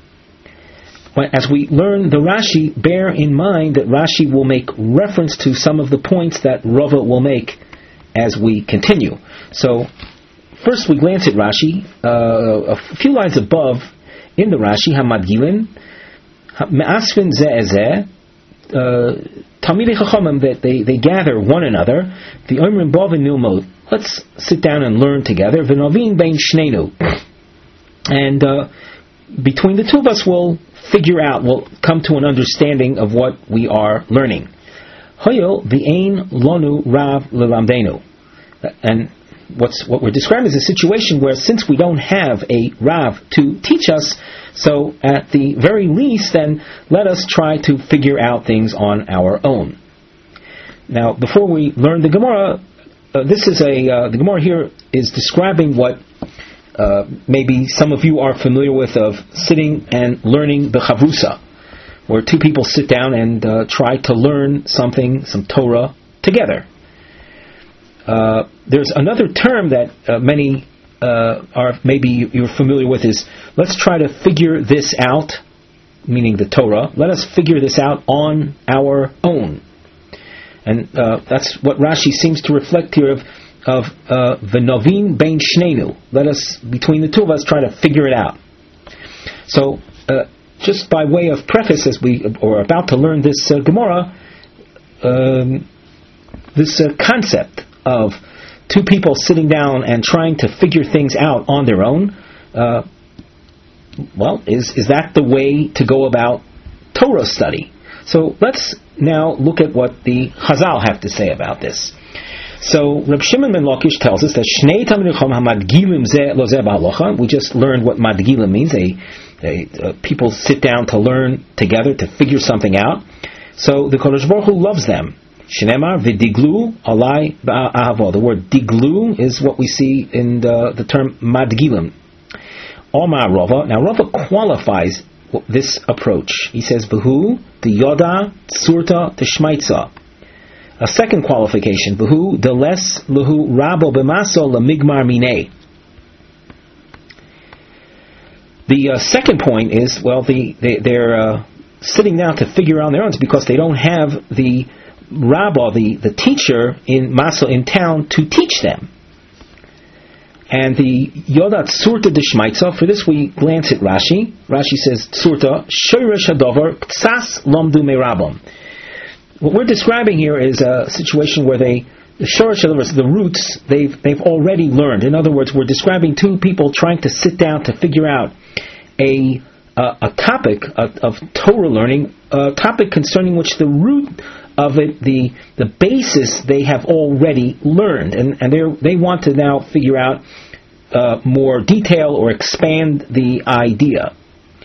As we learn the Rashi, bear in mind that Rashi will make reference to some of the points that Rava will make as we continue. So, first we glance at Rashi, uh, a few lines above in the Rashi, Hamadgilin, Me'asfin Ze'ezeh, Talmidei Chachamim, that they, they gather one another, the Omrim Bov and Nilmod, let's sit down and learn together, V'novin Bein Shnenu, and uh, between the two of us we'll figure out, we'll come to an understanding of what we are learning. Hoyel v'ein lonu rav lelamdenu. And what's, what we're describing is a situation where, since we don't have a rav to teach us, so at the very least, then let us try to figure out things on our own. Now, before we learn the Gemara, uh, this is a uh, the Gemara here is describing what uh, maybe some of you are familiar with, of sitting and learning the chavrusa, where two people sit down and uh, try to learn something, some Torah, together. Uh, there's another term that uh, many uh, are maybe you're familiar with, is let's try to figure this out, meaning the Torah. Let us figure this out on our own. And uh, that's what Rashi seems to reflect here of of v'novin bein shnenu. Let us, between the two of us, try to figure it out. So, uh, just by way of preface, as we are about to learn this uh, Gemara, um, this uh, concept of two people sitting down and trying to figure things out on their own, uh, well, is is that the way to go about Torah study? So let's now look at what the Chazal have to say about this. So Reb Shimon ben Lakish tells us that Shnei Talmidei Chacham hamadgilim zeh lo zeh b'halacha. We just learned what madgilim means. They, they uh, people sit down to learn together, to figure something out. So the Kodesh Baruch Hu loves them. Shneimar v'diglu alai ba'ahava. The word diglu is what we see in the, the term madgilim. Omar Rava. Now Rava qualifies this approach. He says, "V'hu the yoda surta teshmaitza." A second qualification, "V'hu the less luhu rabo b'maso lamigmar minei." The uh, second point is, well, the, they, they're uh, sitting down to figure out on their own because they don't have the rabba, the, the teacher in Maso, in town, to teach them. And the Yodat Surta Deshmaitza, for this we glance at Rashi. Rashi says, Surta, Shoresh Hadover, Ktsas Lomdu Merabam. What we're describing here is a situation where they, the Shoresh Hadover, the roots, they've, they've already learned. In other words, we're describing two people trying to sit down to figure out a, uh, a topic of, of Torah learning, a topic concerning which the root of it, the the basis they have already learned, and and they they want to now figure out uh, more detail or expand the idea.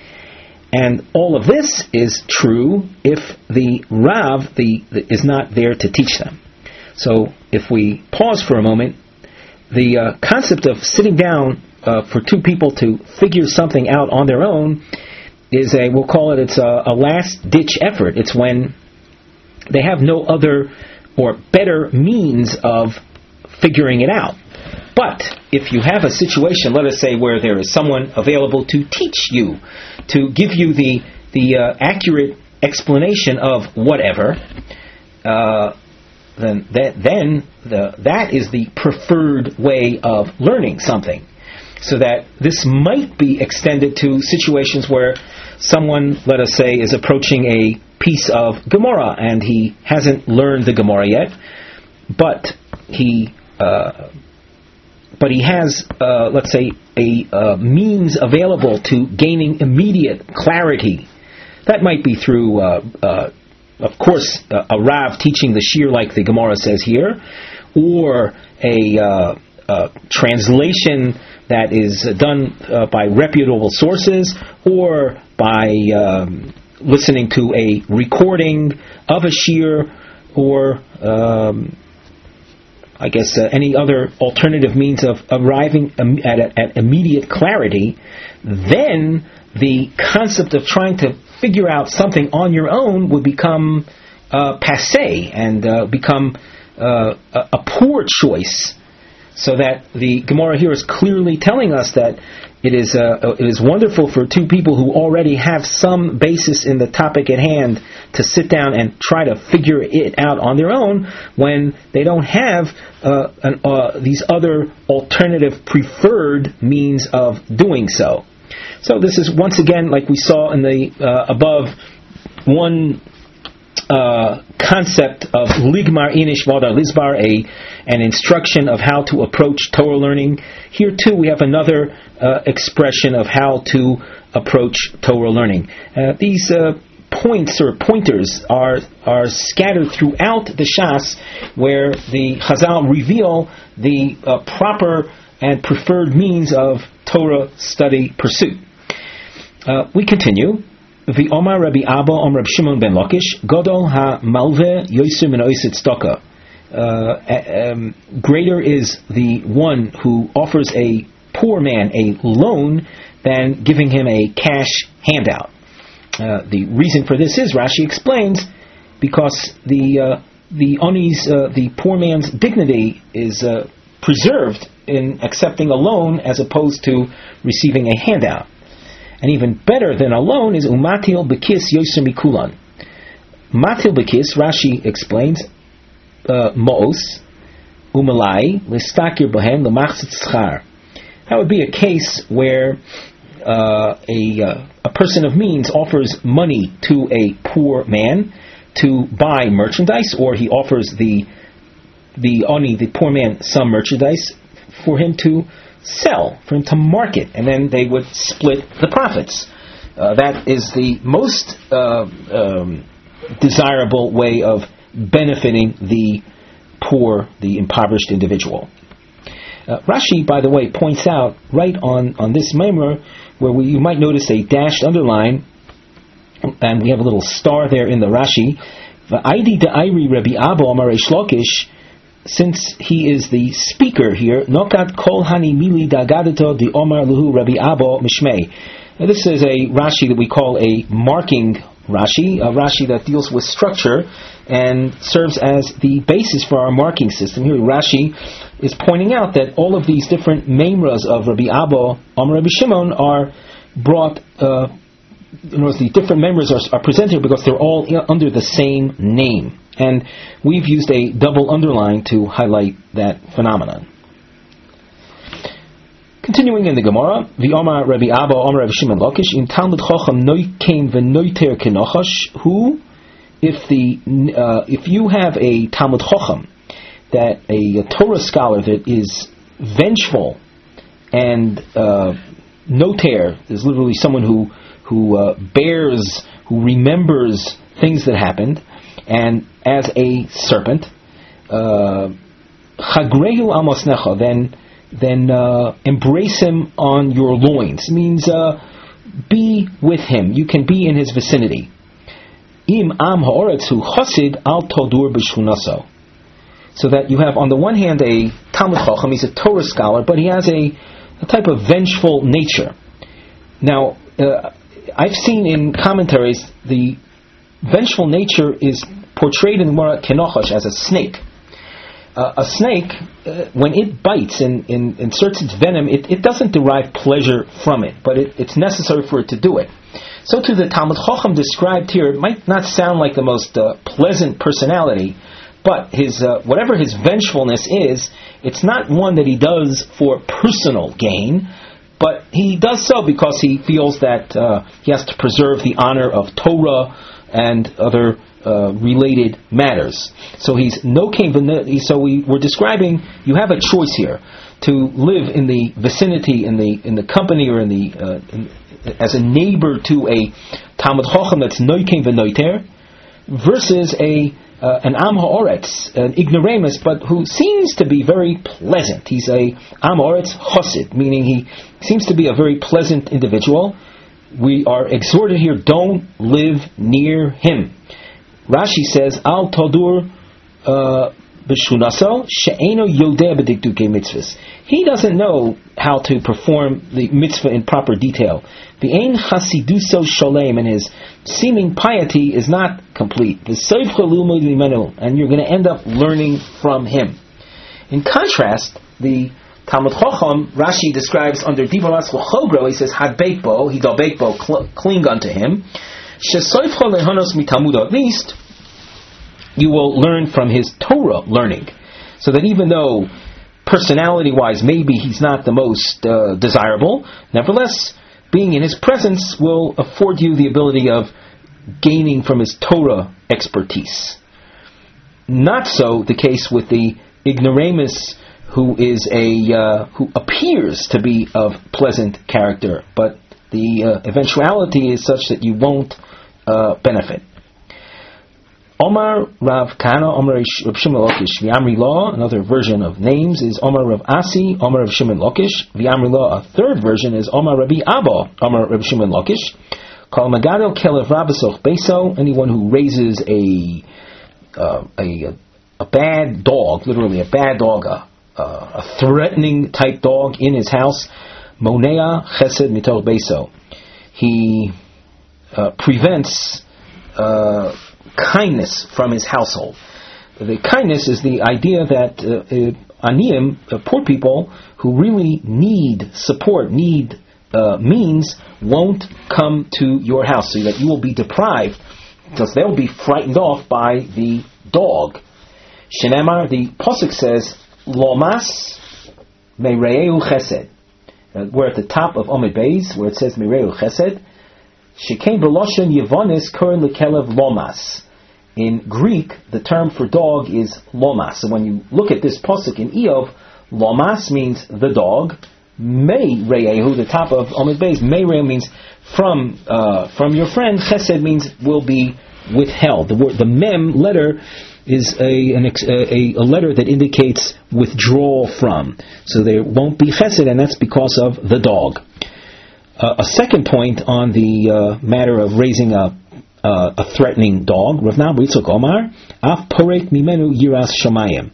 And all of this is true if the Rav the, the is not there to teach them. So if we pause for a moment, the uh, concept of sitting down uh, for two people to figure something out on their own is a, we'll call it, it's a, a last ditch effort. It's when they have no other or better means of figuring it out. But if you have a situation, let us say, where there is someone available to teach you, to give you the the uh, accurate explanation of whatever, uh, then that then the that is the preferred way of learning something. So that this might be extended to situations where someone, let us say, is approaching a piece of Gemara and he hasn't learned the Gemara yet, but he uh, but he has, uh, let's say, a uh, means available to gaining immediate clarity. That might be through, uh, uh, of course, uh, a Rav teaching the Shir, like the Gemara says here, or a uh, uh, translation that is done uh, by reputable sources, or by um, listening to a recording of a Shir, or um, I guess uh, any other alternative means of arriving um, at, a, at immediate clarity. Then the concept of trying to figure out something on your own would become uh, passé and uh, become uh, a, a poor choice So that the Gemara here is clearly telling us that it is uh, it is wonderful for two people who already have some basis in the topic at hand to sit down and try to figure it out on their own when they don't have uh, an, uh, these other alternative preferred means of doing so. So this is once again, like we saw in the uh, above, one uh, concept of ligmar inish v'adar lizbar, a an instruction of how to approach Torah learning. Here too we have another uh, expression of how to approach Torah learning. Uh, these uh, points or pointers are are scattered throughout the Shas, where the Chazal reveal the uh, proper and preferred means of Torah study pursuit. Uh, we continue. The Omar Rabbi Abba Om Rabbi Shimon ben Lakish Godol ha Malve Yosem and Oisit Stoka. Um, greater is the one who offers a poor man a loan than giving him a cash handout. Uh, the reason for this is, Rashi explains, because the uh, the oni's, uh, the poor man's dignity is uh, preserved in accepting a loan as opposed to receiving a handout. And even better than a loan is umatil bekis yoser mikulan. Matil bekis, Rashi explains, uh, mo'os umalai listakir bohem lemachzit schar. That would be a case where uh, a uh, a person of means offers money to a poor man to buy merchandise, or he offers the the oni, the poor man, some merchandise for him to sell, for him to market, and then they would split the profits. Uh, that is the most uh, um, desirable way of benefiting the poor, the impoverished individual. Uh, Rashi, by the way, points out right on, on this Maimer, where we, you might notice a dashed underline, and we have a little star there in the Rashi. V'aidi da'ayri Rabbi Abba Amar Reish Lakish, since he is the speaker here, Nokat Kol Hani Mili Dagadato Di Omar Luhu Rabbi Abba Mishmei. This is a Rashi that we call a marking Rashi, a Rashi that deals with structure and serves as the basis for our marking system. Here Rashi is pointing out that all of these different memras of Rabbi Abba, Amar Rabbi Shimon, are brought, uh, in other words, the different memras are, are presented because they're all under the same name. And we've used a double underline to highlight that phenomenon. Continuing in the Gemara, V'Omar Rabbi Abba, Omar Rabbi Shimon Lakish, in Talmud Chacham Noikein V'Noiter Kenochash, who, if the uh, if you have a Talmud Chacham, that a, a Torah scholar that is vengeful and uh, noter is literally someone who who uh, bears, who remembers things that happened, and as a serpent, chagrehu uh, almosnecha, then then uh, embrace him on your loins. It means uh, be with him. You can be in his vicinity. Im am ha'oretz hu chosid al todur b'shchunaso. So that you have on the one hand a Talmud Chacham, he's a Torah scholar, but he has a, a type of vengeful nature. Now, uh, I've seen in commentaries the vengeful nature is portrayed in the Gemara Kenochash as a snake. Uh, a snake, uh, when it bites and, and inserts its venom, it, it doesn't derive pleasure from it, but it, it's necessary for it to do it. So to the Talmud Chacham described here, it might not sound like the most uh, pleasant personality, but his uh, whatever his vengefulness is, it's not one that he does for personal gain, but he does so because he feels that uh, he has to preserve the honor of Torah and other uh, related matters. So he's no king. So we were describing, you have a choice here to live in the vicinity, in the in the company, or in the uh, in, as a neighbor to a Talmud Chacham that's noikin v'noiter, versus a uh, an Am Ha'oretz, an ignoramus, but who seems to be very pleasant. He's a Am Ha'oretz Chosid, meaning he seems to be a very pleasant individual. We are exhorted here, don't live near him. Rashi says, Al Todur b'shunaso she'eno yodeh b'dikduke mitzvahs. He doesn't know how to perform the mitzvah in proper detail. The ein chasiduso sholem, and his seeming piety is not complete. The seifcha l'umod limenu, and you're going to end up learning from him. In contrast, the Talmud Chacham, Rashi describes under Divaras Chogro, he says, Hadbeikbo, he dalbeikbo, cling unto him. Shesoifcha lehanos mitalmudo, at least you will learn from his Torah learning. So that even though personality-wise maybe he's not the most uh, desirable, nevertheless, being in his presence will afford you the ability of gaining from his Torah expertise. Not so the case with the ignoramus, who is a uh, who appears to be of pleasant character, but the uh, eventuality is such that you won't uh, benefit. Omar Rav Kana, Omar Rav Shimon Lakish, V'amri Law, another version of names is Omar Rav Asi, Omar Rav Shimon Lakish, V'amri Law, a third version is Omar Rabbi Abba, Omar Rav Shimon Lakish. Kol Magadol Kelev Rabasoch Beso, anyone who raises a uh, a a bad dog, literally a bad dog, a, a threatening type dog in his house, Monea Chesed Mitoch Beso, he uh, prevents uh, kindness from his household. The kindness is the idea that uh, uh, aniyim, uh, poor people who really need support, need uh, means, won't come to your house, so that you will be deprived, because they'll be frightened off by the dog. Shenemar, the Pasuk says, Lomas Meireu Chesed. Uh, we're at the top of Omid Beis, where it says Meireu Chesed. Shekain B'Loshen Yevonis Kurin Lekelev Lomas. In Greek, the term for dog is Lomas. So when you look at this Pasuk in Eov, Lomas means the dog. Meireu, the top of Omid Beis, Meireu means from uh, from your friend. Chesed means will be withheld. The word, the mem letter is a, an, a a letter that indicates withdrawal from. So there won't be chesed, and that's because of the dog. Uh, a second point on the uh, matter of raising a uh, a threatening dog, Rav Nahum Yitzchak Omar, Af porek mimenu yiras shamayim.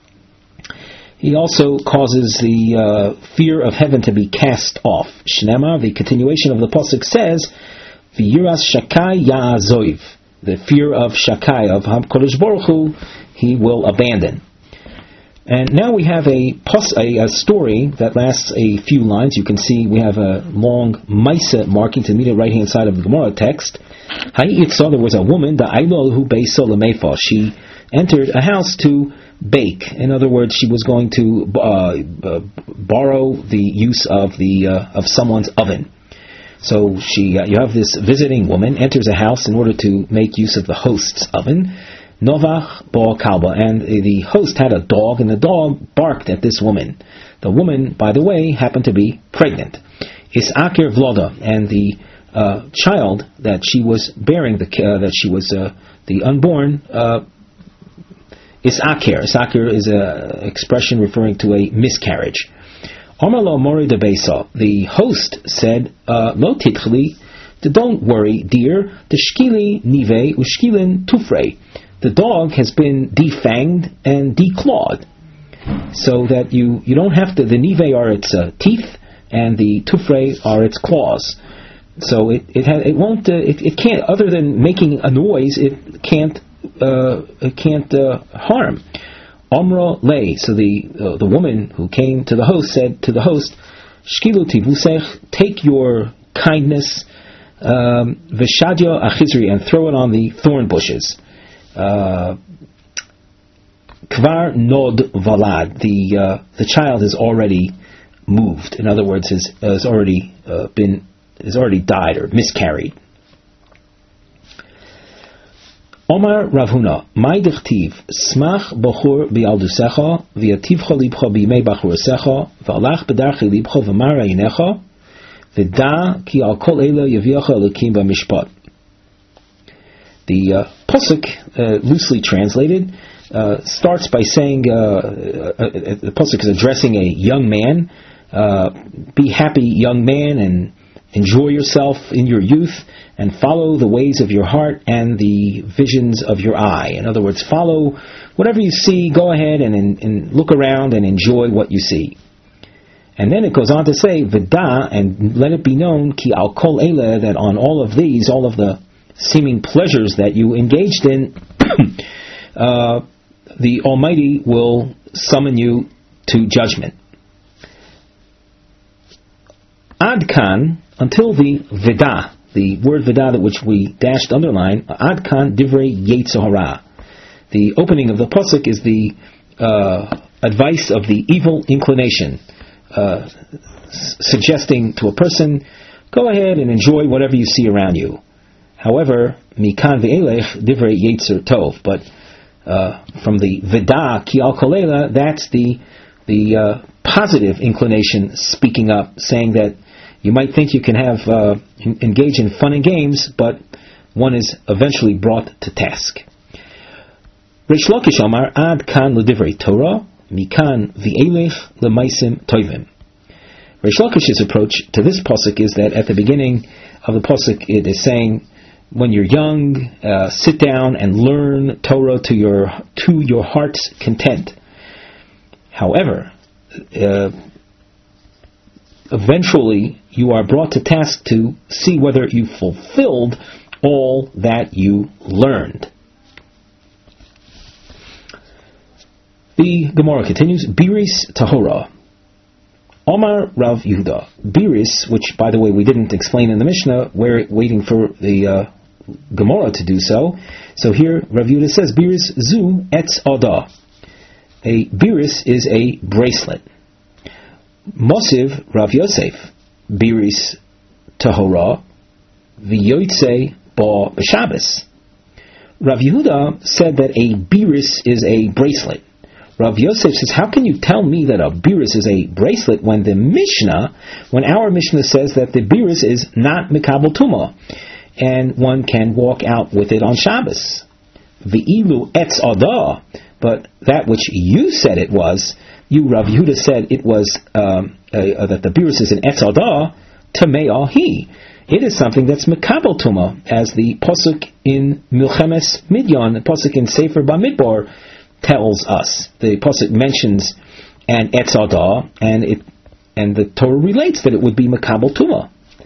He also causes the uh, fear of heaven to be cast off. Shnema, the continuation of the pasuk says, "V'yiras shakai ya'azoiv." The fear of shakai, of HaKadosh Baruch Hu, he will abandon. And now we have a, pos- a, a story that lasts a few lines. You can see we have a long Maisa marking to the immediate right hand side of the Gemara text. Ha'itza, there was a woman, the Ailol hu beiso l'meifa. She entered a house to bake. In other words, she was going to uh, uh, borrow the use of the uh, of someone's oven. So she, uh, you have this visiting woman enters a house in order to make use of the host's oven. Novach bo kalba, and the host had a dog, and the dog barked at this woman. The woman, by the way, happened to be pregnant. Isakir vloda, and the uh, child that she was bearing, the uh, that she was uh, the unborn. Uh, Isakir. Isakir is an expression referring to a miscarriage. Omar Mori de Beisa, the host said, uh, Lo titchli, don't worry, dear, the shkili nive ushkilin tufrei. The dog has been defanged and declawed, so that you, you don't have to, the nive are its uh, teeth, and the tufrei are its claws. So it it, ha, it won't, uh, it, it can't, other than making a noise, it can't, uh, it can't uh, harm. Omra lay, so the uh, the woman who came to the host said to the host, Shkilu tivusech, take your kindness, v'shadya um, achizri, and throw it on the thorn bushes. Kvar uh, nod valad, the uh, the child has already moved. In other words, has has already uh, been has already died or miscarried. Omar Rav Huna, Mai dechtiv, smach bachur bi'aldusecha, v'yativcha libcha b'imei bachuresecha, v'alach b'darchi libcha v'mara yinecha, v'da ki al kol eila yaviacha elokim b'mishpat. The uh, pasuk, uh, loosely translated, uh, starts by saying, uh, uh, uh, the pasuk is addressing a young man, uh, be happy young man and enjoy yourself in your youth, and follow the ways of your heart and the visions of your eye. In other words, follow whatever you see, go ahead and, and, and look around and enjoy what you see. And then it goes on to say, V'da, and let it be known, ki al kol eile, that on all of these, all of the seeming pleasures that you engaged in, uh, the Almighty will summon you to judgment. Ad kan, until the Vedah, the word Vedah, which we dashed underline, Ad kan divrei yetzer hara. The opening of the pasuk is the uh, advice of the evil inclination, uh, s- suggesting to a person, go ahead and enjoy whatever you see around you. However, mikan ve'elech divrei yetzer tov, but uh, from the Vedah ki al kolela, that's the the uh, positive inclination speaking up, saying that you might think you can have uh, engage in fun and games, but one is eventually brought to task. Reish Lakish Amar ad kan l'divrei Torah, mikan v'elech l'maisim tovim. Reish Lakish's approach to this pasuk is that at the beginning of the pasuk it is saying, when you're young, uh, sit down and learn Torah to your to your heart's content. However, uh, eventually you are brought to task to see whether you fulfilled all that you learned. The Gemara continues, Biris Tahora. Omar Rav Yehuda. Biris, which by the way we didn't explain in the Mishnah, we're waiting for the uh, Gemara to do so. So here Rav Yehuda says, Biris zu etz ada. A biris is a bracelet. Mosiv Rav Yosef, biris tahora, v'yoytze ba b'Shabbos. Rav Yehuda said that a biris is a bracelet. Rav Yosef says, how can you tell me that a biris is a bracelet when the Mishnah, when our Mishnah says that the biris is not mikabel tuma, and one can walk out with it on Shabbos? V'ilu etz ada, but that which you said it was, you, Rav Yehuda, said it was um, uh, that the biris is an etz ada, tamei he. It is something that's mekabel tuma, as the pasuk in Milchemes Midyan, the pasuk in Sefer Bamidbar, tells us. The pasuk mentions an etz ada, and it and the Torah relates that it would be mekabel tuma.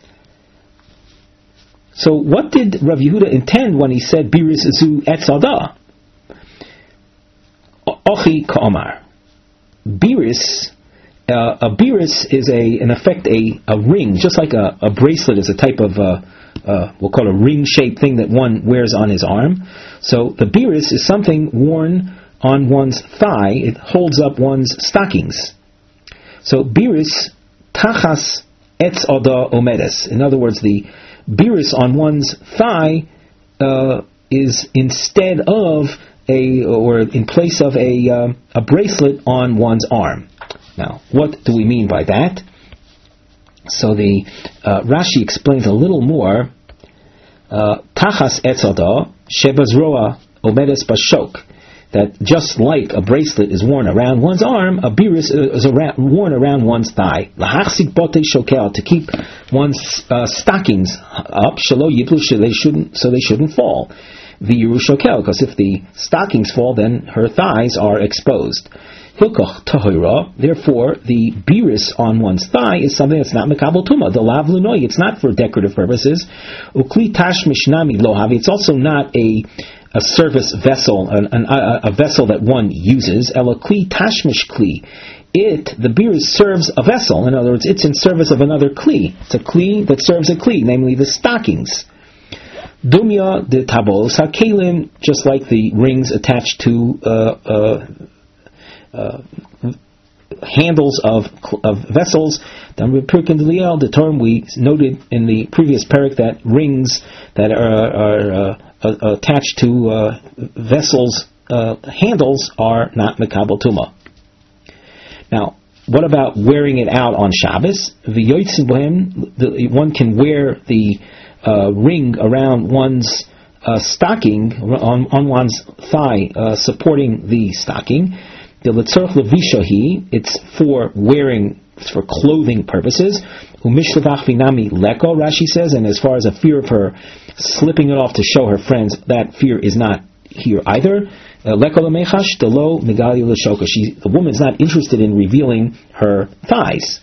So, what did Rav Yehuda intend when he said biris zu etz ada? Ochi ka'omar. Biris, uh, a biris is a, in effect, a, a ring, just like a, a bracelet is a type of, uh, uh, we'll call it a ring-shaped thing that one wears on his arm. So the biris is something worn on one's thigh. It holds up one's stockings. So biris tachas etz ada omedes. In other words, the biris on one's thigh uh, is instead of a, or in place of a uh, a bracelet on one's arm. Now, what do we mean by that? So the uh, Rashi explains a little more. Tachas etz ada shebazroa omedes bashok. That just like a bracelet is worn around one's arm, a biris is around, worn around one's thigh. Lahachzik bote shokel, to keep one's uh, stockings up, shelo yiplu, so they shouldn't, so they shouldn't fall. V'yiru shokel, because if the stockings fall, then her thighs are exposed. Hilkoch tahira, therefore the biris on one's thigh is something that's not mekabel tuma. The lav lunoi, it's not for decorative purposes. Ukli tash mishnami lohavi, it's also not a a service vessel, an, an, a, a vessel that one uses. Ela kli tashmish kli. It, the biris, serves a vessel. In other words, it's in service of another kli. It's a kli that serves a kli, namely the stockings. Dumya de tabos hakelim, just like the rings attached to uh, uh, uh, handles of of vessels. The term we noted in the previous parak that rings that are, are uh, uh, attached to uh, vessels uh, handles are not mekabel tuma. Now, what about wearing it out on Shabbos? The one can wear the uh, ring around one's uh, stocking, on, on one's thigh, uh, supporting the stocking. The letzorch levishahi, it's for wearing, it's for clothing purposes. Umishlavach vinami leko, Rashi says, and as far as a fear of her slipping it off to show her friends, that fear is not here either. Leko lemechash delo migali l'shoka. She, the woman's not interested in revealing her thighs,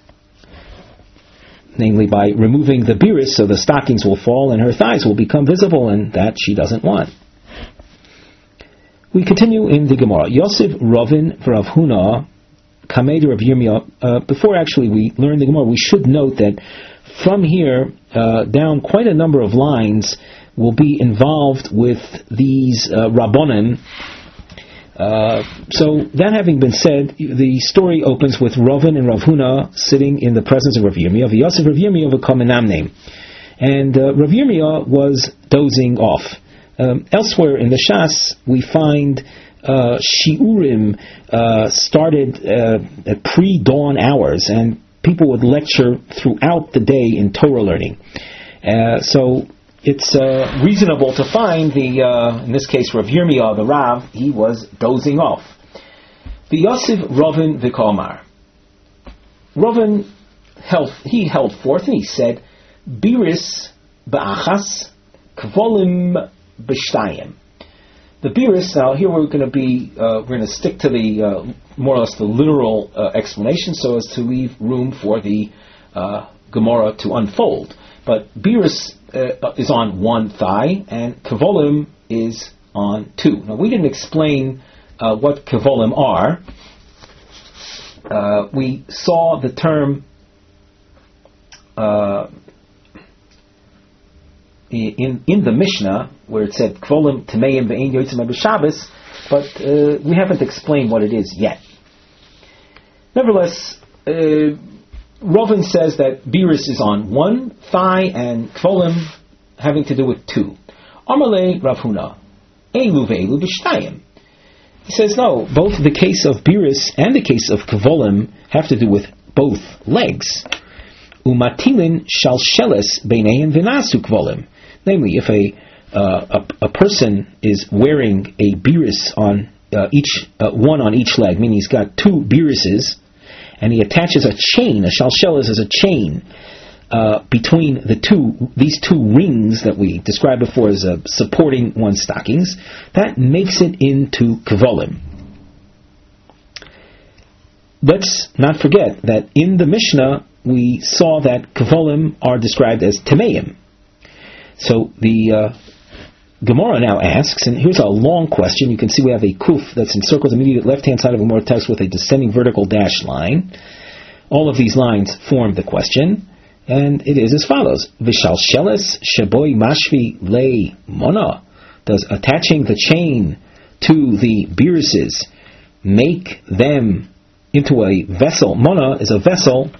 namely by removing the biris, so the stockings will fall and her thighs will become visible, and that she doesn't want. We continue in the Gemara. Yosef Ravin Rav Huna Kamed Rav Yirmiyah. Uh, before actually we learn the Gemara, we should note that from here uh, down quite a number of lines will be involved with these uh, Rabbanan. Uh, so that having been said, the story opens with Ravan and Rav Huna sitting in the presence of Rav Yirmiyah, Yosef Rav Yirmiyah of a common name. And uh, Rav Yirmiyah was dozing off. Um, elsewhere in the Shas, we find uh, Shiurim uh, started uh, at pre-dawn hours, and people would lecture throughout the day in Torah learning. Uh, so it's uh, reasonable to find the, uh, in this case, Rav Yirmiyah, the Rav, he was dozing off. The Yosef Ravan V'Kamar. Ravan held, he held forth and he said, Biris ba'achas kvolim b'shtayim. The biris, now here we're going to be, uh, we're going to stick to the, uh, more or less the literal uh, explanation so as to leave room for the uh, Gemara to unfold. But biris uh, is on one thigh and kvolim is on two. Now we didn't explain uh, what kvolim are. Uh, we saw the term uh, in in the Mishnah where it said kvolim tameim ve'ein yotzim b'Shabbos, but uh, we haven't explained what it is yet. Nevertheless, uh, Ravan says that biris is on one thigh and kvolim having to do with two. Amalei Rav Huna, elu ve'elu b'shtayim. He says no, both the case of biris and the case of kvolim have to do with both legs. Umatilin shalsheles beineim v'nasu kvolim. Namely, if a, uh, a a person is wearing a biris on uh, each uh, one on each leg, meaning he's got two birises, and he attaches a chain, a shalsheles is a chain uh, between the two these two rings that we described before as uh, supporting one's stockings, that makes it into kvolim. Let's not forget that in the Mishnah we saw that kvolim are described as tameim. So the uh, Gemara now asks, and here's a long question. You can see we have a kuf that's encircled the immediate left-hand side of the Gemara text with a descending vertical dash line. All of these lines form the question, and it is as follows: V'shalsheles sheboi mashvi lei mona. Does attaching the chain to the birises make them into a vessel? Mona is a vessel.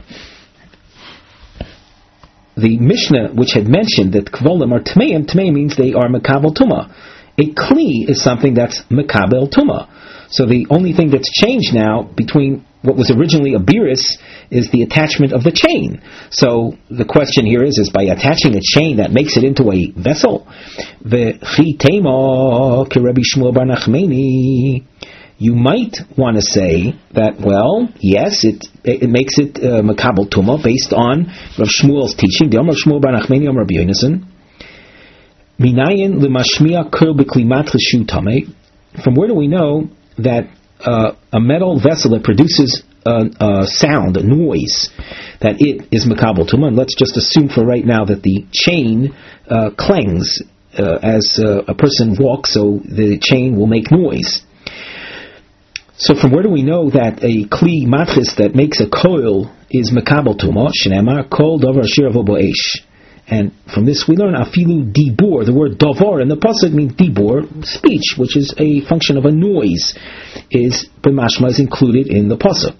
The Mishnah, which had mentioned that kvolim are tmeim, tmeim means they are mekabel tuma. A kli is something that's mekabel tuma. So the only thing that's changed now between what was originally a biris is the attachment of the chain. So the question here is, is by attaching a chain that makes it into a vessel. V'chi tema ki Rabbi Shmuel bar Nachmani. You might want to say that, well, yes, it it makes it uh, makabel tuma based on Rav Shmuel's teaching. The Rav Shmuel bar Nachmani Amar Rabbi Yonasan. Minayin l'mashmiya kol b'klimat cheshu tamei. From where do we know that uh, a metal vessel that produces a, a sound, a noise, that it is makabel tuma? And let's just assume for right now that the chain uh, clangs uh, as uh, a person walks, so the chain will make noise. So from where do we know that a kli matris that makes a coil is makabel tuma? Shnema kol davar shir avo bo'esh. And from this we learn afilu dibor. The word davar in the pasuk means dibor, speech, which is a function of a noise, is b'mashma is included in the pasuk.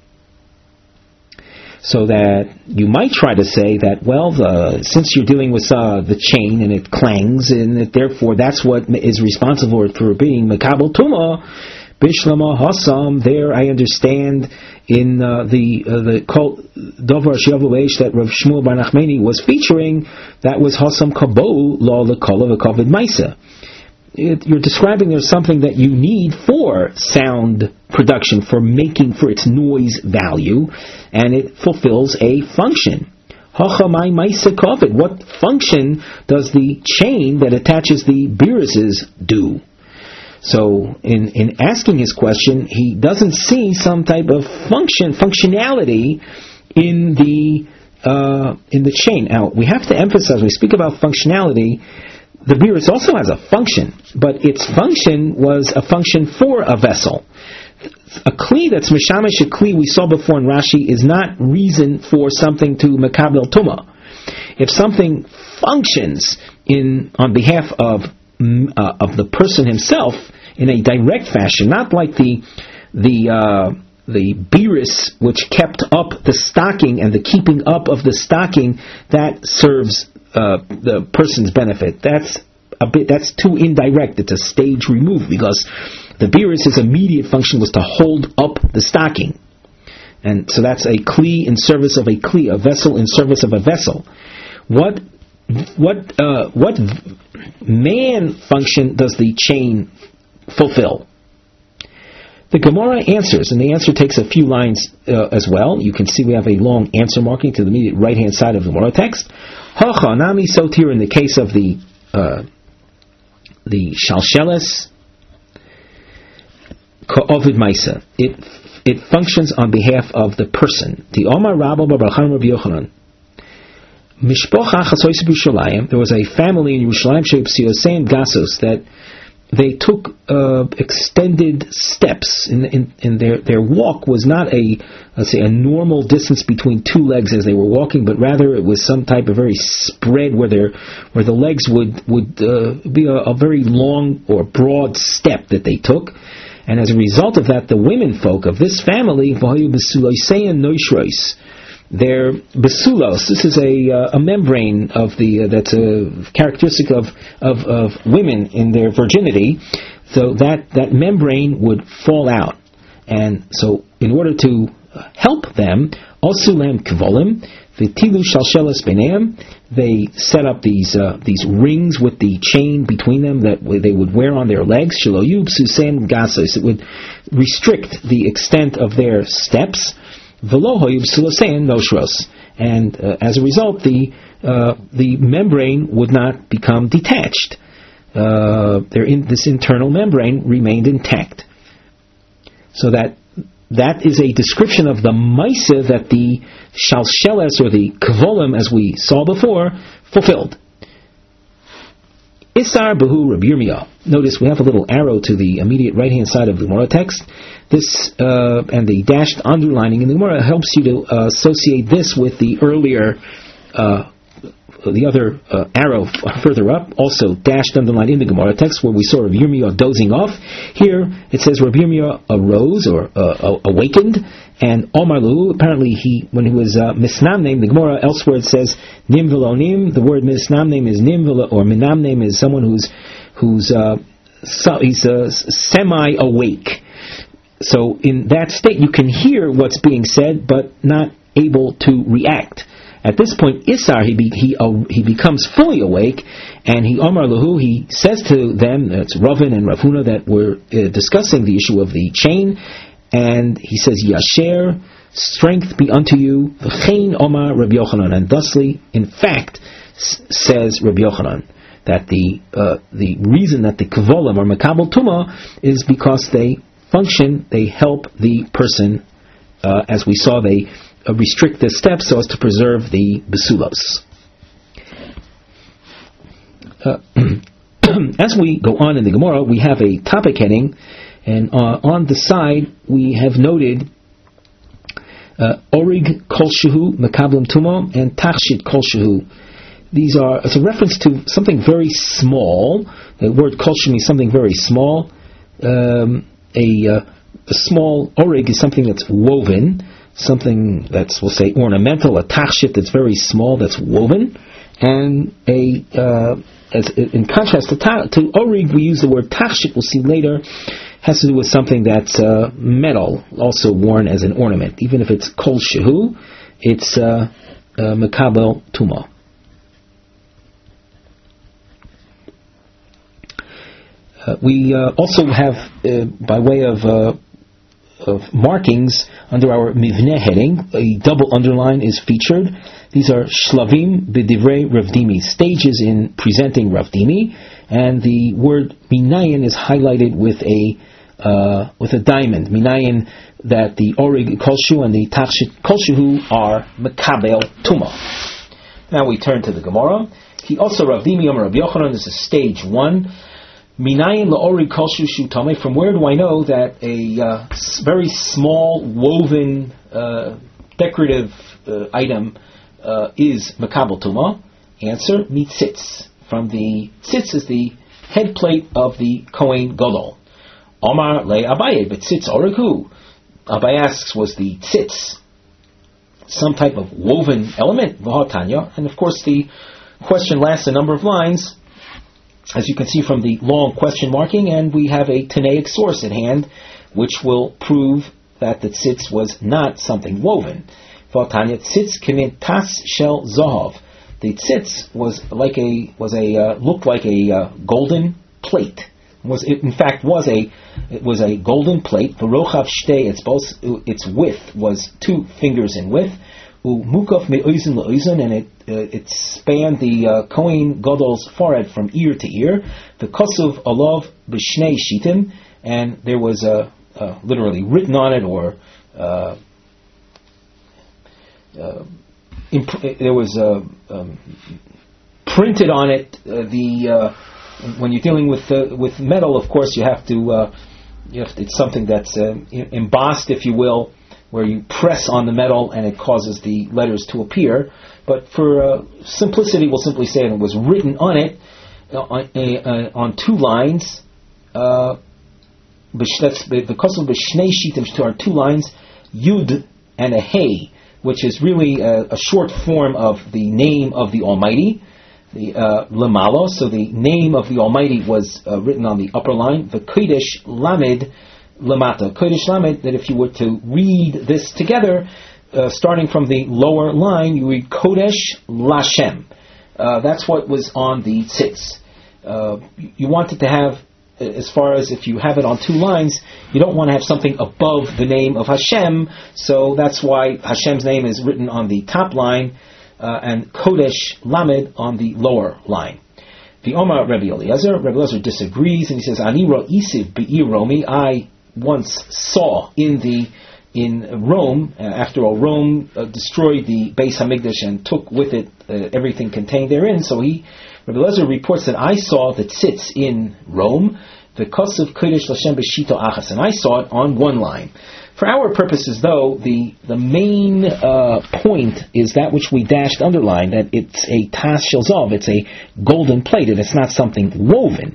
So that you might try to say that, well, the, since you're dealing with uh, the chain and it clangs, and it, therefore that's what is responsible for being makabel tuma. Bishlama Hassam, there I understand in uh, the uh, the cult Dovar Shiavuleish that Rav Shmuel bar Nachmani was featuring, that was Hassam Kabo La Lekala V'Kavod Maisa. You're describing there's something that you need for sound production, for making, for its noise value, and it fulfills a function. Hachamai Maisa Kavod. What function does the chain that attaches the birises do? So, in, in asking his question, he doesn't see some type of function, functionality in the uh, in the chain. Now, we have to emphasize, when we speak about functionality, the biris also has a function, but its function was a function for a vessel. A kli that's mishamish a kli we saw before in Rashi is not reason for something to makabel tuma. If something functions in on behalf of uh, of the person himself in a direct fashion, not like the the uh, the biris which kept up the stocking and the keeping up of the stocking that serves uh, the person's benefit. That's a bit. That's too indirect. It's a stage removed because the biris' immediate function was to hold up the stocking, and so that's a kli in service of a kli, a vessel in service of a vessel. What what uh, what man function does the chain fulfill? The Gemara answers, and the answer takes a few lines uh, as well. You can see we have a long answer marking to the immediate right-hand side of the Gemara text. Hacha nami sotir, in the case of the uh, the shalsheles ka'ovid maisa, it it functions on behalf of the person. The Omar Rabba Bar Chanan Rabbi Yochanan. Mishpocha chasois b'Yerushalayim. There was a family in Yerushalayim she'psiyoseim gasos that they took uh, extended steps. In, in, in their their walk was not a let's say a normal distance between two legs as they were walking, but rather it was some type of very spread where their where the legs would would uh, be a, a very long or broad step that they took. And as a result of that, the women folk of this family, their besulos, this is a uh, a membrane of the uh, that's a characteristic of, of of women in their virginity. So that that membrane would fall out, and so in order to help them, osulem kvolim v'tilu shalshelas b'neim, they set up these uh, these rings with the chain between them that they would wear on their legs. Shiloyu b'susen gasos, it would restrict the extent of their steps. And uh, as a result, the uh, the membrane would not become detached. Uh, in, this internal membrane remained intact. So that that is a description of the maisa that the shalsheles or the kvolim, as we saw before, fulfilled. Isar Behu Rabbi Yirmiyah. Notice we have a little arrow to the immediate right-hand side of the Gemara text. This uh, and the dashed underlining in the Gemara helps you to uh, associate this with the earlier, uh, the other uh, arrow f- further up, also dashed underlined in the Gemara text, where we saw Rabbi Yirmiyah dozing off. Here it says Rabbi Yirmiyah arose or uh, awakened, and Omar Lu, apparently he, when he was uh, misnamnim, the Gemara elsewhere it says nim velo nim. The word misnamnim is nim velo, or minamnim is someone who's who's uh, so, he's uh, semi-awake. So in that state, you can hear what's being said, but not able to react. At this point, Isar, he be, he uh, he becomes fully awake, and he Omar Lahu, he says to them, it's Ravin and Rav Huna that were uh, discussing the issue of the chain, and he says, Yasher, strength be unto you, V'chein Omar Rabbi Yochanan, and thusly, in fact, s- says Rabbi Yochanan, that the uh, the reason that the kvolim or makabel tuma is because they function, they help the person, uh, as we saw, they uh, restrict the steps so as to preserve the besulos. Uh, as we go on in the Gemara, we have a topic heading, and uh, on the side we have noted uh, Orig kolshehu makablim tuma and tachshit kolshehu. These are, it's a reference to something very small. The word kolshehu means something very small. Um, A, uh, a small orig is something that's woven, something that's, we'll say, ornamental, a tachshit that's very small, that's woven, and a, uh, as in contrast to, ta- to orig, we use the word tachshit, we'll see later, has to do with something that's uh, metal, also worn as an ornament. Even if it's kol shehu, it's uh, uh, makabel tuma. Uh, we uh, also have, uh, by way of, uh, of markings, under our mivneh heading, a double underline is featured. These are shlavim b'divrei Rav Dimi, stages in presenting Rav Dimi, and the word minayin is highlighted with a uh, with a diamond. Minayin, that the orig kolshu and the tachshit kolshu are makabel tuma. Now we turn to the Gemara. He also Rav Dimi Amar Rav Yochanan. This is stage one. Minayin la'ori kol shushu tameh. From where do I know that a uh, very small woven uh, decorative uh, item uh, is makabel tuma? Answer: mitzitz. From the tzitz is the head plate of the Kohen Gadol. Omar le Abaye, but tzitz oraku. Abaye asks, was the tzitz some type of woven element? V'hatanya, and of course the question lasts a number of lines, as you can see from the long question marking, and we have a Tanaic source at hand, which will prove that the tzitz was not something woven. V'hatanya tzitz kemin tas shel zahav. The tzitz was like a was a uh, looked like a uh, golden plate. Was it in fact was a it was a golden plate. V'rochav shtei, its both its width was two fingers in width. Umukaf me'oizin le'oizin, and it uh, it spanned the uh, Kohen Gadol's forehead from ear to ear. The kosuv alav b'shnei shitim, and there was a uh, uh, literally written on it, or uh, uh, imp- there was a um, printed on it uh, the. Uh, When you're dealing with uh, with metal, of course, you have to, uh, you have to, it's something that's uh, embossed, if you will, where you press on the metal and it causes the letters to appear. But for uh, simplicity, we'll simply say it was written on it uh, on, uh, on two lines. Uh, that's because of the shnei shitim, are two lines, yud and a hey, which is really a, a short form of the name of the Almighty. The uh, Lamalo, so the name of the Almighty was uh, written on the upper line. The Kodesh Lamed Lamata. Kodesh Lamed, that if you were to read this together, uh, starting from the lower line, you read Kodesh Lashem. Uh, that's what was on the tzitz. Uh, you wanted to have, as far as if you have it on two lines, you don't want to have something above the name of Hashem, so that's why Hashem's name is written on the top line, Uh, and Kodesh Lamed on the lower line. The Omar Rabbi Eliezer, Rabbi Eliezer disagrees, and he says, Ani ra'isiv be'ir Romi, I once saw in the in Rome, uh, after all, Rome uh, destroyed the Beis Hamikdash and took with it uh, everything contained therein, so he, Rabbi Eliezer reports that I saw the tzitz in Rome, the Kosev Kodesh Lashem B'shito Achas, and I saw it on one line. For our purposes, though, the the main uh, point is that which we dashed underline, that it's a tas shel zav, it's a golden plate, and it's not something woven.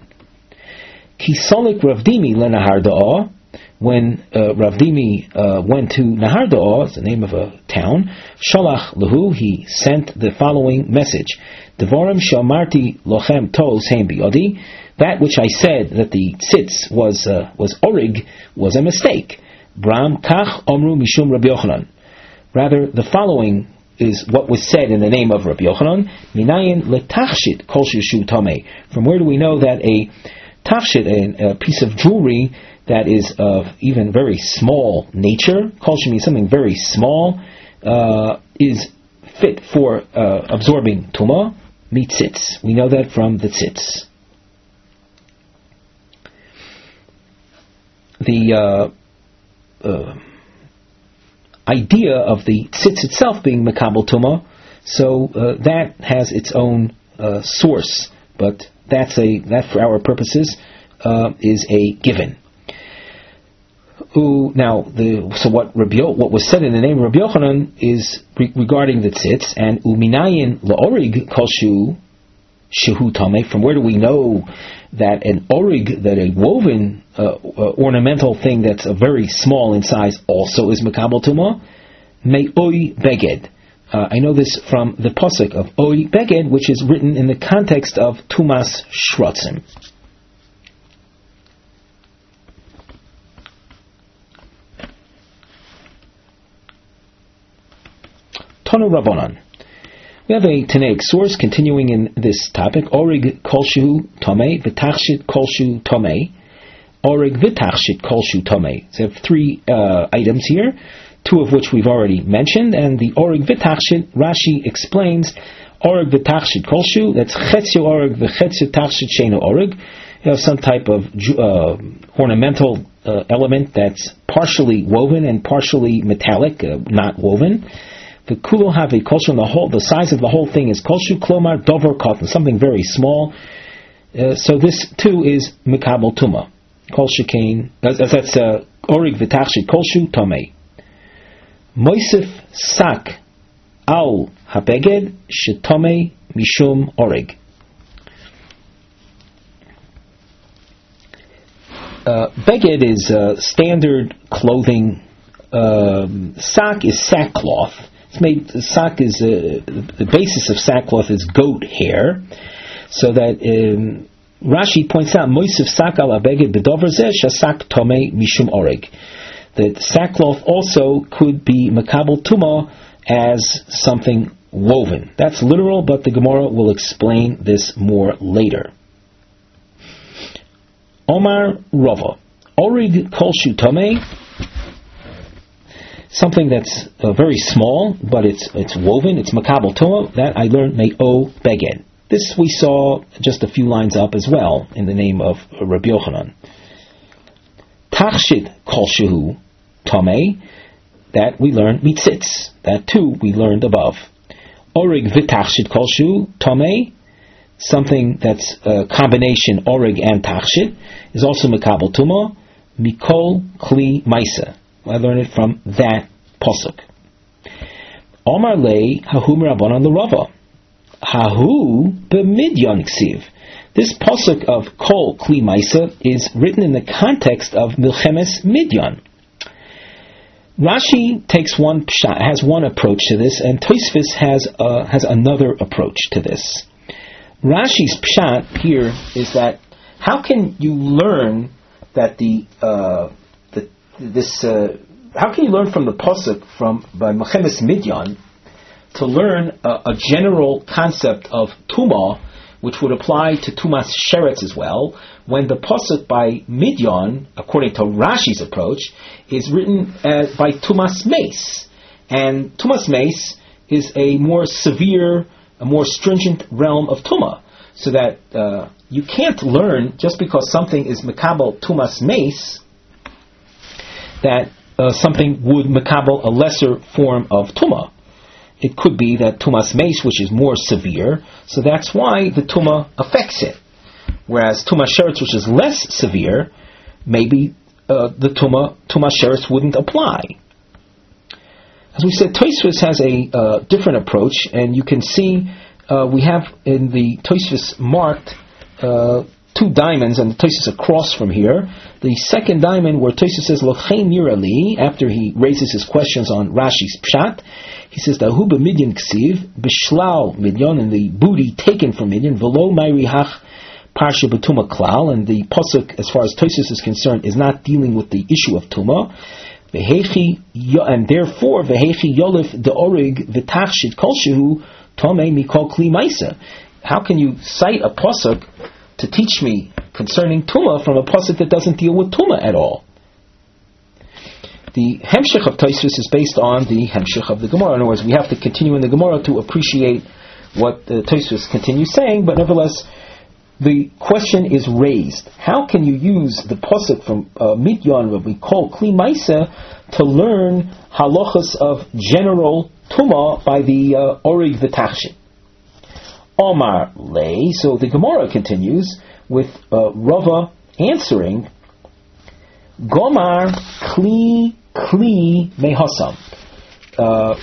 Kisolik Rav Dimi le Nahar Da'ah, when uh, Rav Dimi uh, went to Nahar Da'ah, it's the name of a town, Shalach Lahu, he sent the following message: Devarim shamarti lochem tos heim biyodi, that which I said that the tzitz was uh, was orig was a mistake. Bram kach omru mishum Rabbi Yochanan. Rather, the following is what was said in the name of Rabbi Yochanan. Minayin letachshit kol shushu tameh. From where do we know that a tachshit, a, a piece of jewelry that is of even very small nature, kol shu means something very small, uh, is fit for uh, absorbing tumah, mitzitz. We know that from the tzitz. The uh, Uh, idea of the tzitz itself being makabel tumah, so uh, that has its own uh, source, but that's a that for our purposes uh, is a given. Ooh, now, the so what Rabbi, what was said in the name of Rabbi Yochanan is re- regarding the tzitz, and uminayin laorig kolshu shehu tameh. From where do we know that an orig, that a woven uh, uh, ornamental thing that's uh, very small in size, also is makabel tumah? Me'oi beged. Uh, I know this from the pasuk of oi beged, which is written in the context of tumas shrotzim. Tanu Rabbanan. We have a Tanaic source continuing in this topic. Orig kolshu tomei, v'tachshit kolshu tomei. Orig v'tachshit kolshu tomei. So we have three uh, items here, two of which we've already mentioned, and the orig v'tachshit, Rashi explains, orig v'tachshit kolshu, that's chetzio orig v'chetzio tachshit sheinu orig. You have some type of uh, ornamental uh, element that's partially woven and partially metallic, uh, not woven. The kulo have a kolshu, the whole, the size of the whole thing is kolshu klomar dover cotton, something very small. Uh, so this too is Mikabel Tuma. Kol Shekain, that's uh, Orig V'Tachshit Kolshu Tomei. Moisif Sak Al Habeged Shetomei Mishum Orig. Uh, beged is uh, standard clothing. Um, sak is sackcloth. It's made. Sak is uh, the basis of sackcloth is goat hair, so that um, Rashi points out Moisef sak al abeged b'dover zeh shasak tomei mishum orig. That sackcloth also could be makabel tuma as something woven. That's literal, but the Gemara will explain this more later. Omar Rava, Orig Kolshu Tomei, something that's uh, very small, but it's it's woven, it's Makabel Tuma, that I learned Me'o Beged. This we saw just a few lines up as well, in the name of Rabbi Yochanan. Tachshit Kolshu Tomei, that we learned Mitzitz, that too we learned above. Orig V'Tachshit Kolshu Tomei, something that's a combination orig and tachshit, is also mekabel tuma, mikol kli maisa. I learned it from that pasuk. Omar lei hahu merabanan l'rava, hahu b'midyan ksiv. This pasuk of kol kli maisa is written in the context of milchemes midyan. Rashi takes one pshat, has one approach to this, and Tosfos has uh, has another approach to this. Rashi's pshat here is that how can you learn that the uh, the this uh, how can you learn from the pasuk from by Milchemes Midyan to learn a, a general concept of tuma, which would apply to tumas sheretz as well, when the pasuk by Midyan, according to Rashi's approach, is written uh, by tumas meis, and tumas meis is a more severe, a more stringent realm of tuma, so that uh, you can't learn just because something is mekabel tumas meis that uh, something would mekabel a lesser form of tuma. It could be that tumas meis, which is more severe, so that's why the tuma affects it. Whereas tumas sheretz, which is less severe, maybe uh, the tuma tumas sheretz wouldn't apply. As we said, Tosfos has a uh, different approach, and you can see uh, we have in the Tosfos marked uh, two diamonds, and the Tosfos across from here. The second diamond where Tosfos says Lochein Mirali, after he raises his questions on Rashi's pshat, he says Dahu b'midyan ksiv b'shlal midyan, and the booty taken from Midyan v'lo ma'rihach parsha b'tuma klal, and the pasuk, as far as Tosfos is concerned, is not dealing with the issue of tuma. And therefore, v'hechi yolif de'orig v'tachshit kolshehu tomei mikol kli maisa. How can you cite a pasuk to teach me concerning tuma from a pasuk that doesn't deal with tuma at all? The hemshich of Tosfos is based on the hemshich of the Gemara. In other words, we have to continue in the Gemara to appreciate what the Tosfos continues saying, but nevertheless, the question is raised. How can you use the pasuk from uh, Midyan, what we call Kli Maisa, to learn halachas of general tuma by the uh, Orig V'Tachshit? Omar lei. So the Gemara continues with uh, Rava answering, Gomar Kli Kli Mehasam. Uh,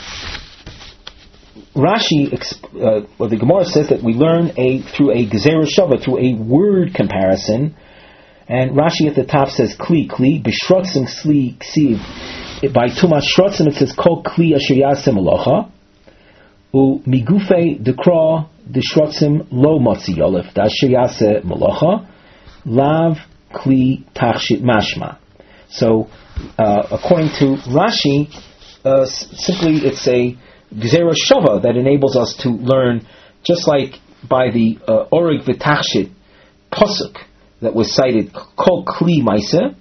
Rashi, uh, well, the Gemara says that we learn a through a gezerah shava, through a word comparison, and Rashi at the top says kli kli b'shrotzim sli ksiv. By tumas shrotzim it says kol kli asher yaseh malacha, u migufei dekra d'shrotzim lo motzi yolef d'asher yaseh malacha lav kli tachshit mashma. So, uh, according to Rashi, uh, simply it's a Gezerah Shava that enables us to learn, just like by the uh, Orig V'Tachshit pasuk that was cited, Kol Kli Maisa,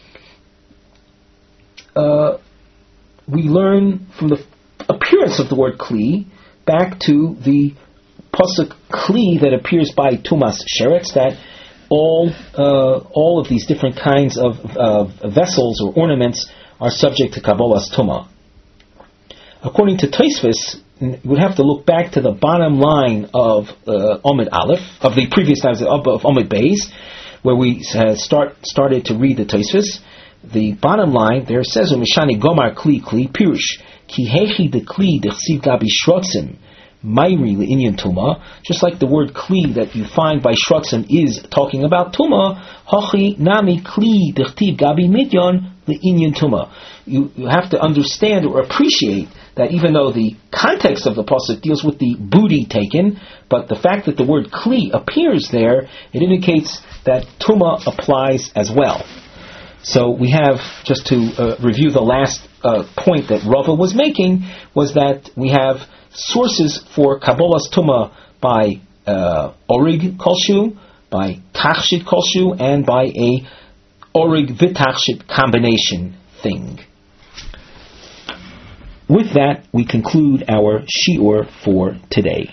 uh, we learn from the appearance of the word Kli back to the pasuk Kli that appears by Tumas Sheretz, that all uh, all of these different kinds of uh, vessels or ornaments are subject to Kabbalas Tumah. According to Tosfos, would have to look back to the bottom line of uh, Omid Aleph, of the previous times of, of Omid Beis, where we uh, start started to read the Tosfos. The bottom line there says, "Umishani Gomar Kli Kli Pirush Ki Hechi De Kli Dechsiv Gabi Shrotzim Mayri LeInyan Tuma." Just like the word Kli that you find by Shrotzim is talking about Tuma, Hachi Nami Kli Dechtiv Gabi Midyon LeInyan Tuma. You you have to understand or appreciate that even though the context of the pasuk deals with the booty taken, but the fact that the word Kli appears there, it indicates that Tuma applies as well. So we have, just to uh, review the last uh, point that Rava was making, was that we have sources for Kabbalas Tuma by uh, Orig Kolshu, by Tachshit Kolshu, and by a Orig Vitachshit combination thing. With that, we conclude our shiur for today.